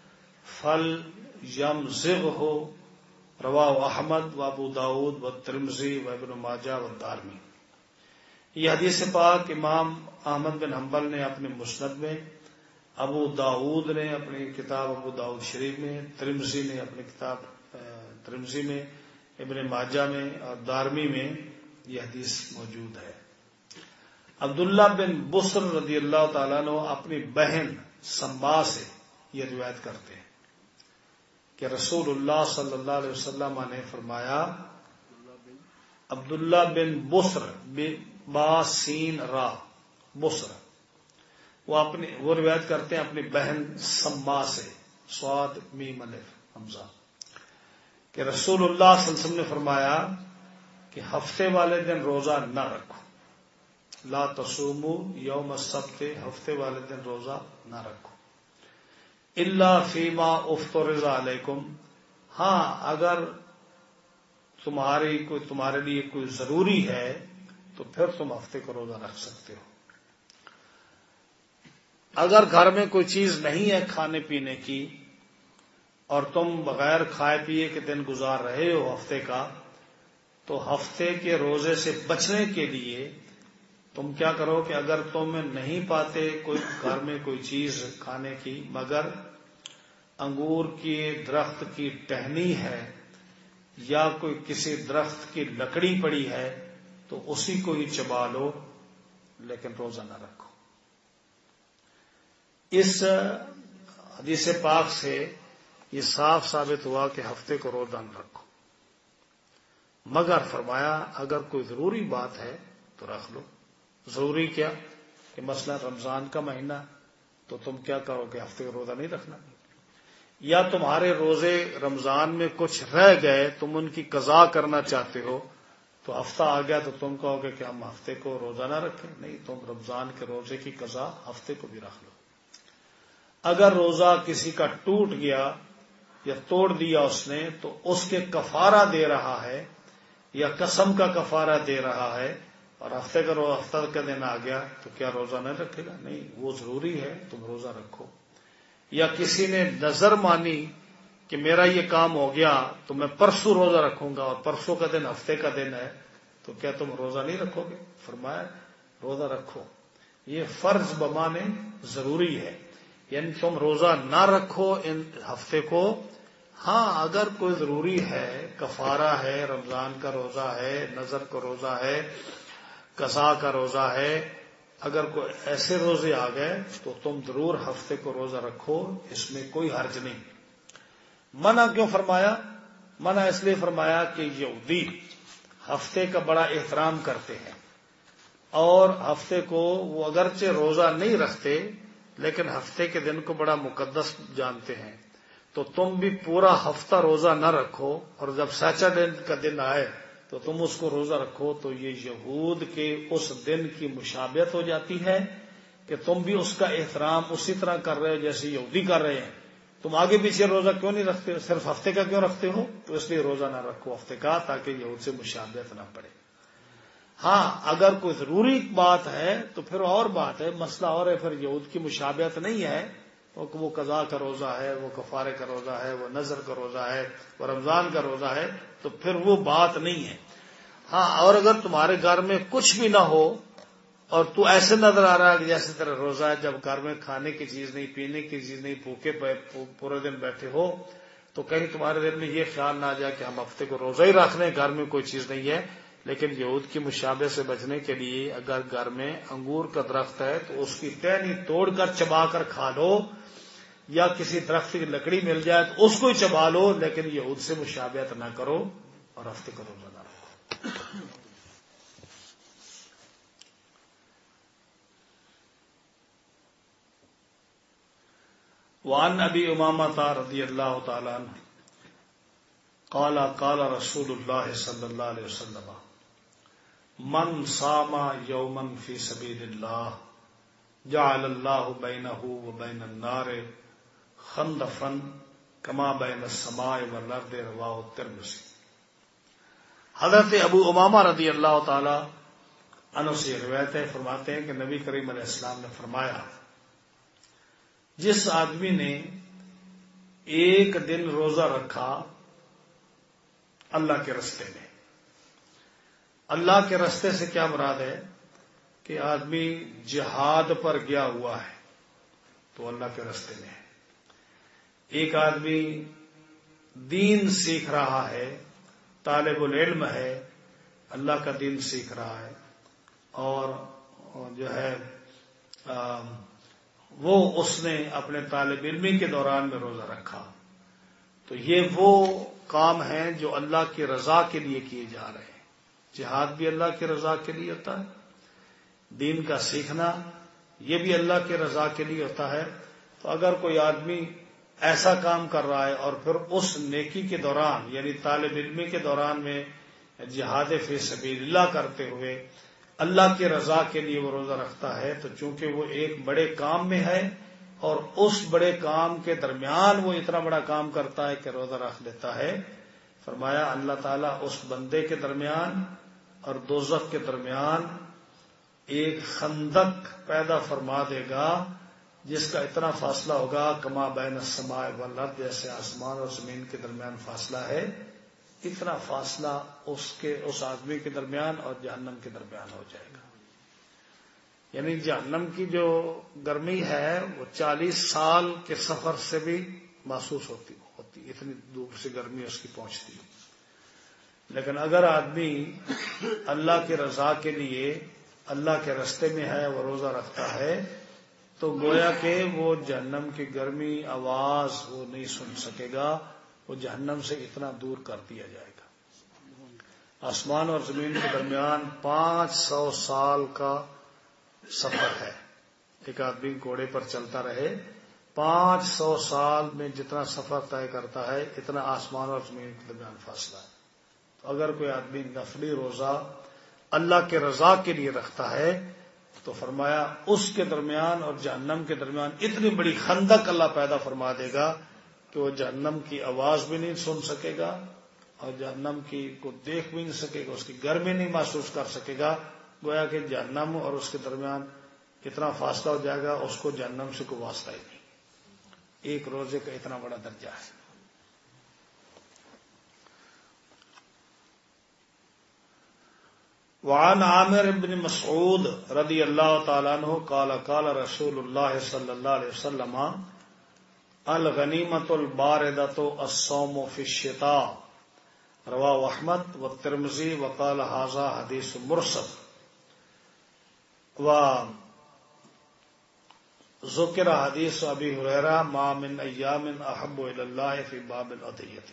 فلیمزغه رواہ احمد و ابو داود و ترمذی و ابن ماجہ و دارمی۔ یہ حدیث پاک امام احمد بن حنبل نے اپنے مسند میں، ابو داود نے اپنی کتاب ابو داود شریف میں، ترمذی نے اپنی کتاب ترمذی میں، ابن ماجہ میں اور دارمی میں یہ حدیث موجود ہے۔ عبداللہ بن بسر رضی اللہ تعالیٰ عنہ اپنی بہن سما سے یہ روایت کرتے ہیں کہ رسول اللہ صلی اللہ علیہ وسلم نے فرمایا، عبداللہ بن بسر با سین را بسر، وہ اپنی وہ روایت کرتے ہیں اپنی بہن سما سے، صاد میم الف حمزہ، کہ رسول اللہ صلی اللہ علیہ وسلم نے فرمایا کہ ہفتے والے دن روزہ نہ رکھو، لا تصوموا یوم السبت، ہفتے والے دن روزہ نہ رکھو، الا فیما افترض علیکم، ہاں اگر تمہاری کوئی تمہارے لیے کوئی ضروری ہے تو پھر تم ہفتے کو روزہ رکھ سکتے ہو۔ اگر گھر میں کوئی چیز نہیں ہے کھانے پینے کی اور تم بغیر کھائے پیے کے دن گزار رہے ہو ہفتے کا، تو ہفتے کے روزے سے بچنے کے لیے تم کیا کرو کہ اگر تم نہیں پاتے کوئی گھر میں کوئی چیز کھانے کی مگر انگور کی درخت کی ٹہنی ہے یا کوئی کسی درخت کی لکڑی پڑی ہے تو اسی کو ہی چبا لو، لیکن روزہ نہ رکھو۔ اس حدیث پاک سے یہ صاف ثابت ہوا کہ ہفتے کو روزہ نہ رکھو، مگر فرمایا اگر کوئی ضروری بات ہے تو رکھ لو۔ ضروری کیا کہ مثلا رمضان کا مہینہ تو تم کیا کرو کہ ہفتے کو روزہ نہیں رکھنا، یا تمہارے روزے رمضان میں کچھ رہ گئے تم ان کی قضا کرنا چاہتے ہو تو ہفتہ آ گیا تو تم کہو گے کہ ہم ہفتے کو روزہ نہ رکھیں، نہیں، تم رمضان کے روزے کی قضا ہفتے کو بھی رکھ لو۔ اگر روزہ کسی کا ٹوٹ گیا یا توڑ دیا اس نے تو اس کے کفارہ دے رہا ہے یا قسم کا کفارہ دے رہا ہے، اور ہفتے کا ہفتہ کا دن آ گیا تو کیا روزہ نہیں رکھے گا؟ نہیں، وہ ضروری ہے، تم روزہ رکھو۔ یا کسی نے نظر مانی کہ میرا یہ کام ہو گیا تو میں پرسوں روزہ رکھوں گا، اور پرسوں کا دن ہفتے کا دن ہے تو کیا تم روزہ نہیں رکھو گے؟ فرمایا روزہ رکھو، یہ فرض بمانے ضروری ہے، یعنی تم روزہ نہ رکھو ان ہفتے کو، ہاں اگر کوئی ضروری ہے، کفارہ ہے، رمضان کا روزہ ہے، نظر کا روزہ ہے، قضاء کا روزہ ہے، اگر کوئی ایسے روزے آ گئے تو تم ضرور ہفتے کو روزہ رکھو، اس میں کوئی حرج نہیں۔ منع کیوں فرمایا؟ منع اس لیے فرمایا کہ یہودی ہفتے کا بڑا احترام کرتے ہیں، اور ہفتے کو وہ اگرچہ روزہ نہیں رکھتے لیکن ہفتے کے دن کو بڑا مقدس جانتے ہیں، تو تم بھی پورا ہفتہ روزہ نہ رکھو، اور جب سیٹرڈے کا دن آئے تو تم اس کو روزہ رکھو، تو یہ یہود کے اس دن کی مشابہت ہو جاتی ہے کہ تم بھی اس کا احترام اسی طرح کر رہے ہو جیسے یہودی کر رہے ہیں۔ تم آگے پیچھے روزہ کیوں نہیں رکھتے؟ صرف ہفتے کا کیوں رکھتے ہو؟ تو اس لیے روزہ نہ رکھو ہفتے کا، تاکہ یہود سے مشابہت نہ پڑے۔ ہاں اگر کوئی ضروری بات ہے تو پھر اور بات ہے، مسئلہ اور ہے، پھر یہود کی مشابہت نہیں ہے، وہ قضاء کا روزہ ہے، وہ کفارے کا روزہ ہے، وہ نذر کا روزہ ہے، وہ رمضان کا روزہ ہے، تو پھر وہ بات نہیں ہے۔ ہاں اور اگر تمہارے گھر میں کچھ بھی نہ ہو اور تو ایسے نظر آ رہا ہے کہ جیسے تیرا روزہ ہے، جب گھر میں کھانے کی چیز نہیں، پینے کی چیز نہیں، بھوکے پورے دن بیٹھے ہو، تو کہیں تمہارے دل میں یہ خیال نہ آ جائے کہ ہم ہفتے کو روزہ ہی رکھ لیں، گھر میں کوئی چیز نہیں ہے۔ لیکن یہود کی مشابہت سے بچنے کے لیے اگر گھر میں انگور کا درخت ہے تو اس کی ٹہنی توڑ کر چبا کر کھا لو، یا کسی درخت کی لکڑی مل جائے تو اس کو ہی چبا لو، لیکن یہود سے مشابہت نہ کرو اور ہفتے کا روزہ نہ رکھو۔ وعن ابی امامہ رضی اللہ تعالی عنہ قال قال رسول اللہ صلی اللہ علیہ وسلم من صام یوما فی سبیل اللہ جعل اللہ بینہ وبین النار خندفا کما بین السماء والارض، رواہ الترمذی۔ حضرت ابو امامہ رضی اللہ تعالی عنہ سے روایت ہے، فرماتے ہیں کہ نبی کریم علیہ السلام نے فرمایا، جس آدمی نے ایک دن روزہ رکھا اللہ کے رستے میں، اللہ کے رستے سے کیا مراد ہے کہ آدمی جہاد پر گیا ہوا ہے تو اللہ کے رستے میں ہے، ایک آدمی دین سیکھ رہا ہے، طالب العلم ہے، اللہ کا دین سیکھ رہا ہے، اور جو ہے وہ اس نے اپنے طالب علمی کے دوران میں روزہ رکھا، تو یہ وہ کام ہیں جو اللہ کی رضا کے لیے کیے جا رہے ہیں۔ جہاد بھی اللہ کی رضا کے لیے ہوتا ہے، دین کا سیکھنا یہ بھی اللہ کی رضا کے لیے ہوتا ہے۔ تو اگر کوئی آدمی ایسا کام کر رہا ہے اور پھر اس نیکی کے دوران یعنی طالب علمی کے دوران میں جہاد فی سبیل اللہ کرتے ہوئے اللہ کی رضا کے لیے وہ روزہ رکھتا ہے، تو چونکہ وہ ایک بڑے کام میں ہے اور اس بڑے کام کے درمیان وہ اتنا بڑا کام کرتا ہے کہ روزہ رکھ لیتا ہے، فرمایا اللہ تعالیٰ اس بندے کے درمیان اور دوزخ کے درمیان ایک خندق پیدا فرما دے گا جس کا اتنا فاصلہ ہوگا کما بین السماء والارض، جیسے آسمان اور زمین کے درمیان فاصلہ ہے، اتنا فاصلہ اس کے اس آدمی کے درمیان اور جہنم کے درمیان ہو جائے گا۔ یعنی جہنم کی جو گرمی ہے وہ چالیس سال کے سفر سے بھی محسوس ہوتی ہوتی اتنی دور سے گرمی اس کی پہنچتی ہے۔ لیکن اگر آدمی اللہ کی رضا کے لیے اللہ کے راستے میں ہے، وہ روزہ رکھتا ہے، تو گویا کہ وہ جہنم کی گرمی آواز وہ نہیں سن سکے گا، وہ جہنم سے اتنا دور کر دیا جائے گا۔ آسمان اور زمین کے درمیان پانچ سو سال کا سفر ہے، ایک آدمی گھوڑے پر چلتا رہے پانچ سو سال میں جتنا سفر طے کرتا ہے اتنا آسمان اور زمین کے درمیان فاصلہ ہے۔ تو اگر کوئی آدمی نفلی روزہ اللہ کے رضا کے لیے رکھتا ہے تو فرمایا اس کے درمیان اور جہنم کے درمیان اتنی بڑی خندق اللہ پیدا فرما دے گا کہ وہ جہنم کی آواز بھی نہیں سن سکے گا اور جہنم کی کو دیکھ بھی نہیں سکے گا، اس کی گرمی نہیں محسوس کر سکے گا، گویا کہ جہنم اور اس کے درمیان اتنا فاصلہ ہو جائے گا اس کو جہنم سے کوئی واسطہ ہی نہیں۔ ایک روزے کا اتنا بڑا درجہ ہے۔ وعن عامر بن مسعود رضی اللہ تعالیٰ عنہ قال قال رسول اللہ صلی اللہ علیہ وسلم الغنیمۃ الباردۃ الصوم فی الشتاء رواہ احمد والترمذی وقال ھذا حدیث مرسل و ذکر حدیث ابی ہریرہ ما من ایام احب الی اللہ فی باب الاضحیۃ.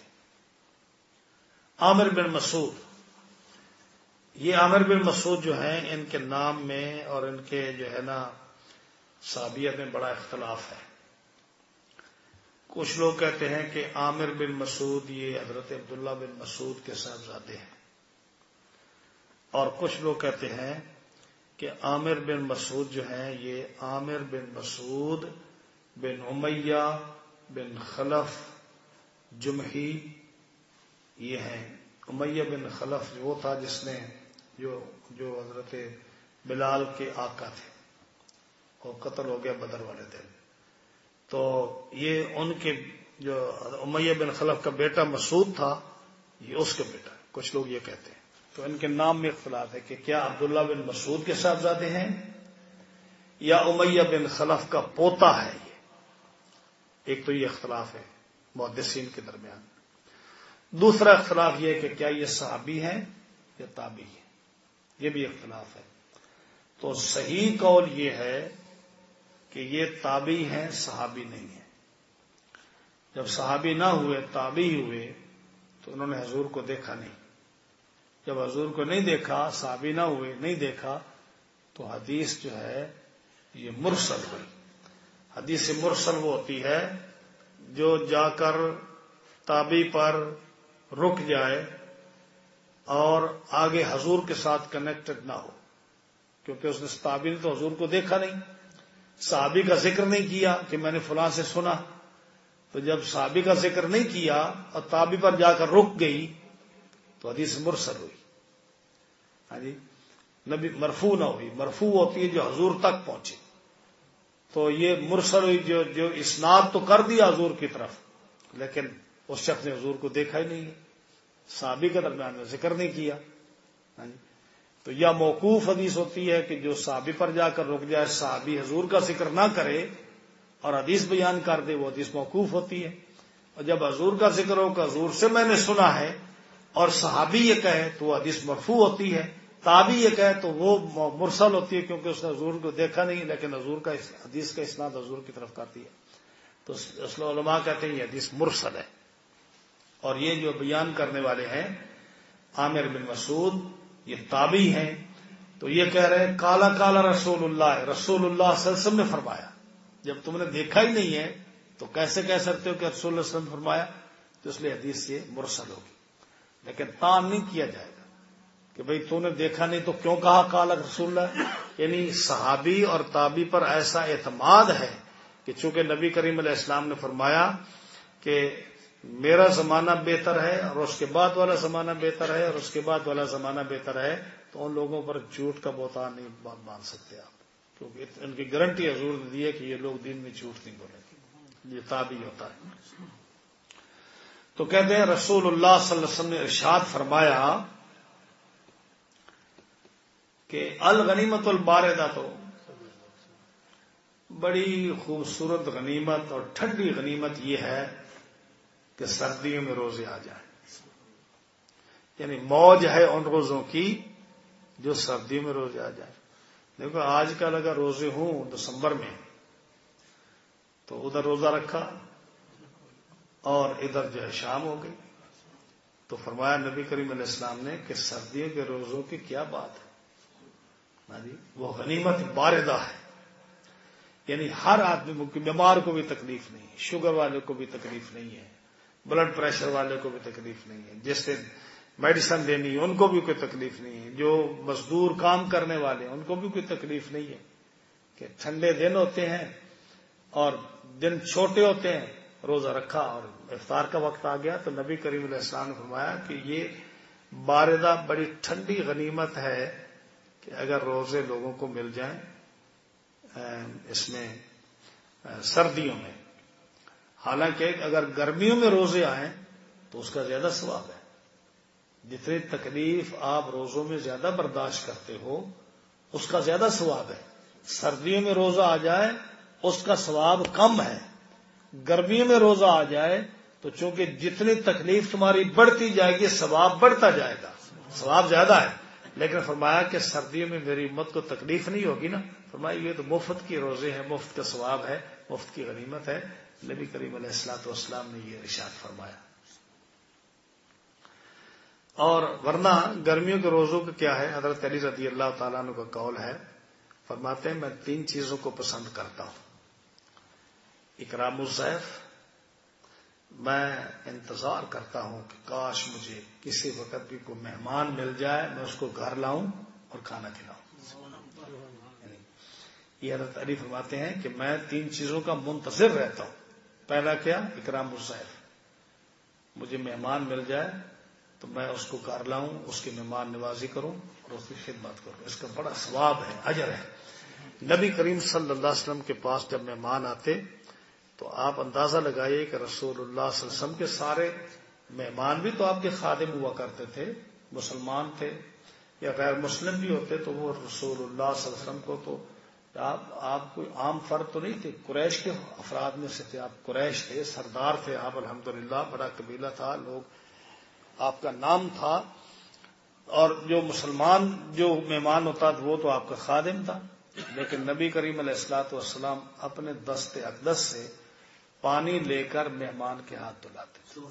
عامر بن مسعود، یہ عامر بن مسعود جو ہیں ان کے نام میں اور ان کے جو ہے نا صحابیت میں بڑا اختلاف ہے. کچھ لوگ کہتے ہیں کہ عامر بن مسعود یہ حضرت عبداللہ بن مسعود کے صاحبزادے ہیں، اور کچھ لوگ کہتے ہیں کہ عامر بن مسعود جو ہیں یہ عامر بن مسعود بن امیہ بن خلف جمحی یہ ہیں. امیہ بن خلف وہ تھا جس نے جو جو حضرت بلال کے آقا تھے، وہ قتل ہو گیا بدر والے دن. تو یہ ان کے جو امیہ بن خلف کا بیٹا مسعود تھا یہ اس کا بیٹا ہے، کچھ لوگ یہ کہتے ہیں. تو ان کے نام میں اختلاف ہے کہ کیا عبداللہ بن مسعود کے صاحبزادے ہیں یا امیہ بن خلف کا پوتا ہے. یہ ایک تو یہ اختلاف ہے محدثین کے درمیان. دوسرا اختلاف یہ ہے کہ کیا یہ صحابی ہیں یا تابعی ہیں، یہ بھی اختلاف ہے. تو صحیح قول یہ ہے کہ یہ تابعی ہیں، صحابی نہیں ہیں. جب صحابی نہ ہوئے تابعی ہوئے تو انہوں نے حضور کو دیکھا نہیں. جب حضور کو نہیں دیکھا، صحابی نہ ہوئے، نہیں دیکھا، تو حدیث جو ہے یہ مرسل ہوئی. حدیث مرسل وہ ہوتی ہے جو جا کر تابعی پر رک جائے اور آگے حضور کے ساتھ کنیکٹڈ نہ ہو، کیونکہ اس نے تابعی نے تو حضور کو دیکھا نہیں، صحابی کا ذکر نہیں کیا کہ میں نے فلاں سے سنا. تو جب صحابی کا ذکر نہیں کیا اور تابعی پر جا کر رک گئی تو حدیث مرسل ہوئی. ہاں جی، نبی مرفوع نہ ہوئی. مرفوع ہوتی ہے جو حضور تک پہنچے. تو یہ مرسل ہوئی جو جو اسناد تو کر دیا حضور کی طرف، لیکن اس شخص نے حضور کو دیکھا ہی نہیں ہے، صحابی کے درمیان میں ذکر نہیں کیا. ہاں جی، تو یا موقوف حدیث ہوتی ہے کہ جو صحابی پر جا کر رک جائے، صحابی حضور کا ذکر نہ کرے اور حدیث بیان کر دے، وہ حدیث موقوف ہوتی ہے. اور جب حضور کا ذکر ہو کہ حضور سے میں نے سنا ہے اور صحابی یہ کہے تو وہ حدیث مرفوع ہوتی ہے. تابعی یہ کہے تو وہ مرسل ہوتی ہے کیونکہ اس نے حضور کو دیکھا نہیں، لیکن حضور کا حدیث کا اسناد حضور کی طرف کرتی ہے. تو اصل علماء کہتے ہیں یہ حدیث مرسل ہے. اور یہ جو بیان کرنے والے ہیں عامر بن مسعود یہ تابعی ہیں. تو یہ کہہ رہے ہیں کالا کالا رسول اللہ، رسول اللہ صلی اللہ علیہ وسلم نے فرمایا. جب تم نے دیکھا ہی نہیں ہے تو کیسے کہہ سکتے ہو کہ رسول اللہ صلی اللہ علیہ وسلم نے فرمایا؟ تو اس لیے حدیث یہ مرسل ہوگی. لیکن تان نہیں کیا جائے گا کہ بھئی تو نے دیکھا نہیں تو کیوں کہا کالا رسول اللہ. یعنی صحابی اور تابعی پر ایسا اعتماد ہے کہ چونکہ نبی کریم علیہ السلام نے فرمایا کہ میرا زمانہ بہتر ہے اور اس کے بعد والا زمانہ بہتر ہے اور اس کے بعد والا زمانہ بہتر ہے، تو ان لوگوں پر جھوٹ کا بہتان نہیں باندھ سکتے آپ، کیونکہ ان کی گارنٹی حضور نے دی ہے کہ یہ لوگ دین میں جھوٹ نہیں بولیں گے. یہ تابعی ہوتا ہے. تو کہتے ہیں رسول اللہ صلی اللہ علیہ وسلم نے ارشاد فرمایا کہ الغنیمت الباردہ، تو بڑی خوبصورت غنیمت اور ٹھنڈی غنیمت یہ ہے کہ سردیوں میں روزے آ جائیں. یعنی موج ہے ان روزوں کی جو سردیوں میں روزے آ جائیں. دیکھو آج کل اگر روزے ہوں دسمبر میں تو ادھر روزہ رکھا اور ادھر جو ہے شام ہو گئی، تو فرمایا نبی کریم علیہ السلام نے کہ سردیوں کے روزوں کی کیا بات ہے. وہ غنیمت باردہ ہے. یعنی ہر آدمی کو، بیمار کو بھی تکلیف نہیں ہے، شوگر والے کو بھی تکلیف نہیں ہے، بلڈ پریشر والے کو بھی تکلیف نہیں ہے، جس سے میڈیسن دینی ہے ان کو بھی کوئی تکلیف نہیں ہے، جو مزدور کام کرنے والے ہیں ان کو بھی کوئی تکلیف نہیں ہے. کہ ٹھنڈے دن ہوتے ہیں اور دن چھوٹے ہوتے ہیں، روزہ رکھا اور افطار کا وقت آ گیا تو نبی کریم علیہ السلام نے فرمایا کہ یہ باردہ بڑی ٹھنڈی غنیمت ہے کہ اگر روزے لوگوں کو مل جائیں اس میں سردیوں میں. حالانکہ اگر گرمیوں میں روزے آئیں تو اس کا زیادہ ثواب ہے، جتنی تکلیف آپ روزوں میں زیادہ برداشت کرتے ہو اس کا زیادہ ثواب ہے. سردیوں میں روزہ آ جائے اس کا ثواب کم ہے. گرمیوں میں روزہ آ جائے تو چونکہ جتنی تکلیف تمہاری بڑھتی جائے گی ثواب بڑھتا جائے گا, ثواب زیادہ ہے. لیکن فرمایا کہ سردیوں میں میری امت کو تکلیف نہیں ہوگی نا. فرمایا یہ تو مفت کے روزے ہیں, مفت کا ثواب ہے, مفت کی غنیمت ہے. نبی کریم علیہ الصلوۃ والسلام نے یہ ارشاد فرمایا. اور ورنہ گرمیوں کے روزوں کا کیا ہے؟ حضرت علی رضی اللہ تعالیٰ عنہ کا قول ہے, فرماتے ہیں میں تین چیزوں کو پسند کرتا ہوں. اکرام الضیف, میں انتظار کرتا ہوں کہ کاش مجھے کسی وقت بھی کوئی مہمان مل جائے, میں اس کو گھر لاؤں اور کھانا کھلاؤں. یہ حضرت علی فرماتے ہیں کہ میں تین چیزوں کا منتظر رہتا ہوں. پہلا کیا؟ اکرام الضیف, مجھے مہمان مل جائے تو میں اس کو گھر لاؤں, اس کی مہمان نوازی کروں اور اس کی خدمت کروں. اس کا بڑا ثواب ہے, اجر ہے. نبی کریم صلی اللہ علیہ وسلم کے پاس جب مہمان آتے تو آپ اندازہ لگائیے کہ رسول اللہ صلی اللہ علیہ وسلم کے سارے مہمان بھی تو آپ کے خادم ہوا کرتے تھے, مسلمان تھے یا غیر مسلم بھی ہوتے تو وہ رسول اللہ صلی اللہ علیہ وسلم کو تو آپ آپ کوئی عام فرد تو نہیں تھے, قریش کے افراد میں سے تھے. آپ قریش تھے, سردار تھے آپ, الحمدللہ بڑا قبیلہ تھا, لوگ آپ کا نام تھا. اور جو مسلمان جو مہمان ہوتا وہ تو آپ کا خادم تھا. لیکن نبی کریم علیہ الصلوۃ والسلام اپنے دست اقدس سے پانی لے کر مہمان کے ہاتھ دھلاتے.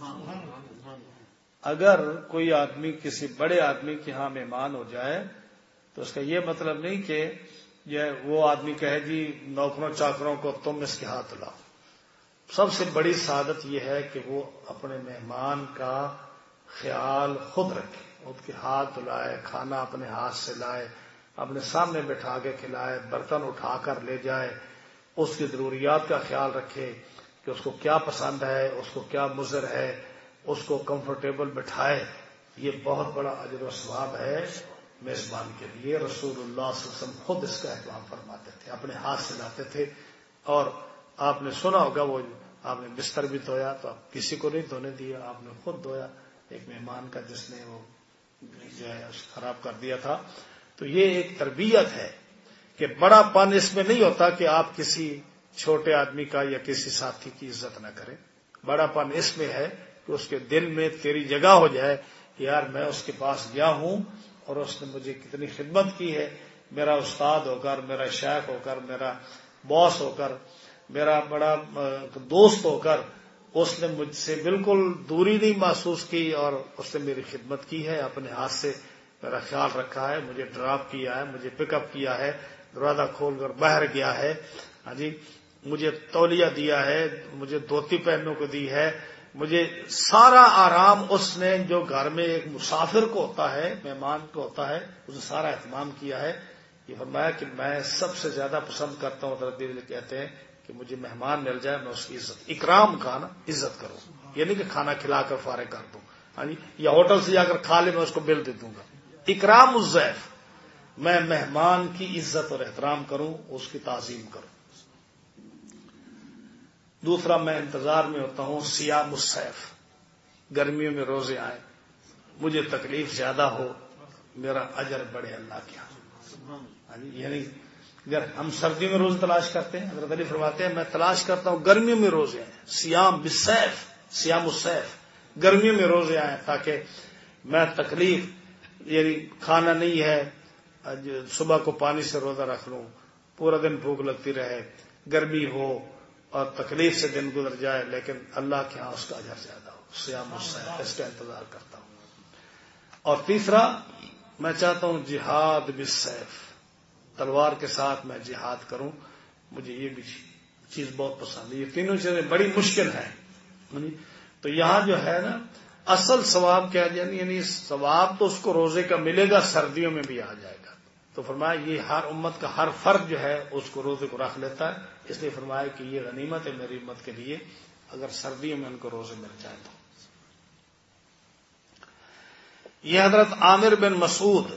اگر کوئی آدمی کسی بڑے آدمی کے ہاں مہمان ہو جائے تو اس کا یہ مطلب نہیں کہ یہ وہ آدمی کہے جی نوکروں چاکروں کو تم اس کے ہاتھ دھلاؤ. سب سے بڑی سعادت یہ ہے کہ وہ اپنے مہمان کا خیال خود رکھے, ان کے ہاتھ دھلائے, کھانا اپنے ہاتھ سے لائے, اپنے سامنے بٹھا کے کھلائے, برتن اٹھا کر لے جائے, اس کی ضروریات کا خیال رکھے کہ اس کو کیا پسند ہے, اس کو کیا مضر ہے, اس کو کمفرٹیبل بٹھائے. یہ بہت بڑا اجر و ثواب ہے میزبان کے لیے. رسول اللہ صلی اللہ علیہ وسلم خود اس کا اہتمام فرماتے تھے, اپنے ہاتھ سے لاتے تھے. اور آپ نے سنا ہوگا وہ آپ نے بستر بھی دھویا تو آپ کسی کو نہیں دھونے دیا, آپ نے خود دھویا. ایک مہمان کا جس نے وہ جو ہے خراب کر دیا تھا. تو یہ ایک تربیت ہے کہ بڑا پن اس میں نہیں ہوتا کہ آپ کسی چھوٹے آدمی کا یا کسی ساتھی کی عزت نہ کریں. بڑا پن اس میں ہے کہ اس کے دل میں تیری جگہ ہو جائے کہ یار میں اس کے پاس گیا ہوں اور اس نے مجھے کتنی خدمت کی ہے, میرا استاد ہو کر, میرا شیخ ہو کر, میرا باس ہو کر, میرا بڑا دوست ہو کر اس نے مجھ سے بالکل دوری نہیں محسوس کی اور اس نے میری خدمت کی ہے, اپنے ہاتھ سے میرا خیال رکھا ہے, مجھے ڈراپ کیا ہے, مجھے پک اپ کیا ہے, دروازہ کھول کر باہر گیا ہے, ہاں جی مجھے تولیہ دیا ہے, مجھے دھوتی پہننے کو دی ہے, مجھے سارا آرام اس نے جو گھر میں ایک مسافر کو ہوتا ہے, مہمان کو ہوتا ہے, اس نے سارا اہتمام کیا ہے. یہ فرمایا کہ میں سب سے زیادہ پسند کرتا ہوں, حضرت دل کہتے ہیں کہ مجھے مہمان مل جائے میں اس کی عزت, اکرام کا نا عزت کروں, یہ نہیں کہ کھانا کھلا کر فارغ کر دوں, ہاں جی یا ہوٹل سے جا کر کھا لے میں اس کو بل دے دوں گا. اکرام الضیف, میں مہمان کی عزت اور احترام کروں, اس کی تعظیم کروں. دوسرا میں انتظار میں ہوتا ہوں صیام الصیف, گرمیوں میں روزے آئیں, مجھے تکلیف زیادہ ہو, میرا اجر بڑھے اللہ کے ہاں. یعنی اگر ہم سردیوں میں روزے تلاش کرتے ہیں, حضرت علی فرماتے ہیں میں تلاش کرتا ہوں گرمیوں میں روزے آئیں, صیام بالسیف, صیام الصیف, گرمیوں میں روزے آئیں تاکہ میں تکلیف یعنی کھانا نہیں ہے, صبح کو پانی سے روزہ رکھ لوں, پورا دن بھوک لگتی رہے, گرمی ہو اور تکلیف سے دن گزر جائے, لیکن اللہ کے ہاں اس کا اجر زیادہ ہو. صیام الصیف, اس کا انتظار کرتا ہوں. اور تیسرا میں چاہتا ہوں جہاد بالسیف, تلوار کے ساتھ میں جہاد کروں, مجھے یہ بھی چیز بہت پسند ہے. یہ تینوں چیزیں بڑی مشکل ہیں. تو یہاں جو ہے نا اصل ثواب کیا جائے, یعنی ثواب تو اس کو روزے کا ملے گا, سردیوں میں بھی آ جائے گا. تو فرمایا یہ ہر امت کا ہر فرد جو ہے اس کو روزے کو رکھ لیتا ہے, اس لیے فرمایا کہ یہ غنیمت ہے میری امت کے لیے اگر سردیوں میں ان کو روزے مل جائے تو. یہ حضرت عامر بن مسعود,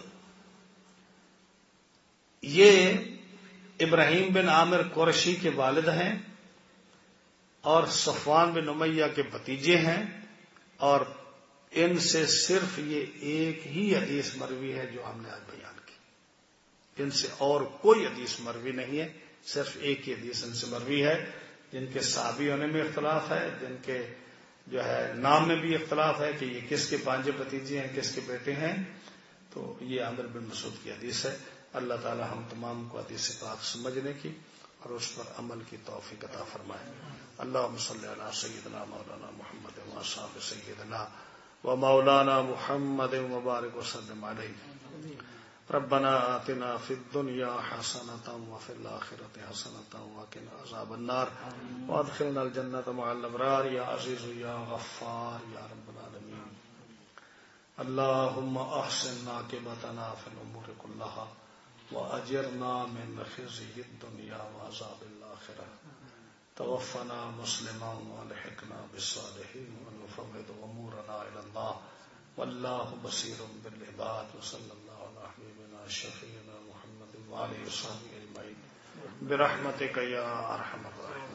یہ ابراہیم بن عامر قرشی کے والد ہیں اور صفوان بن امیہ کے بھتیجے ہیں, اور ان سے صرف یہ ایک ہی حدیث مروی ہے جو ہم نے آج بیان کی، ان سے اور کوئی حدیث مروی نہیں ہے، صرف ایک ہی حدیث ان سے مروی ہے، جن کے صحابی ہونے میں اختلاف ہے، جن کے جو ہے نام میں بھی اختلاف ہے کہ یہ کس کے بھانجے بھتیجے ہیں، کس کے بیٹے ہیں. تو یہ عامر بن مسعود کی حدیث ہے. اللہ تعالی ہم تمام کو حدیث پاک سمجھنے کی اور اس پر عمل کی توفیق عطا فرمائے. اللہم صلی علی سیدنا مولانا محمد و اصحاب سیدنا و مولانا محمد مبارک وسلم علیہ. ربنا آتنا فی الدنیا حسنۃ وفی الآخرۃ حسنۃ وقنا عذاب النار وادخلنا الجنۃ مع الابرار یا عزیز یا غفار یا رب العالمین. اللهم احسن عاقبتنا في الامور كلها واجرنا من خزي الدنيا وعذاب الاخره. توفنا مسلما والحقنا بالصالحين ونفوض امورنا الى الله والله بصير بالعباد. وصلى الله على حبيبنا شفيعنا محمد وعلى اله وصحبه اجمعين برحمتك يا ارحم الراحمين.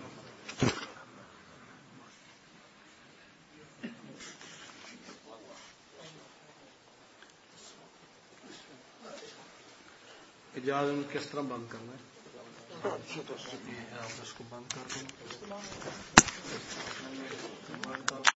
اجازت میں کس طرح بند کرنا ہے؟ آپ اس کو بند کر دیں.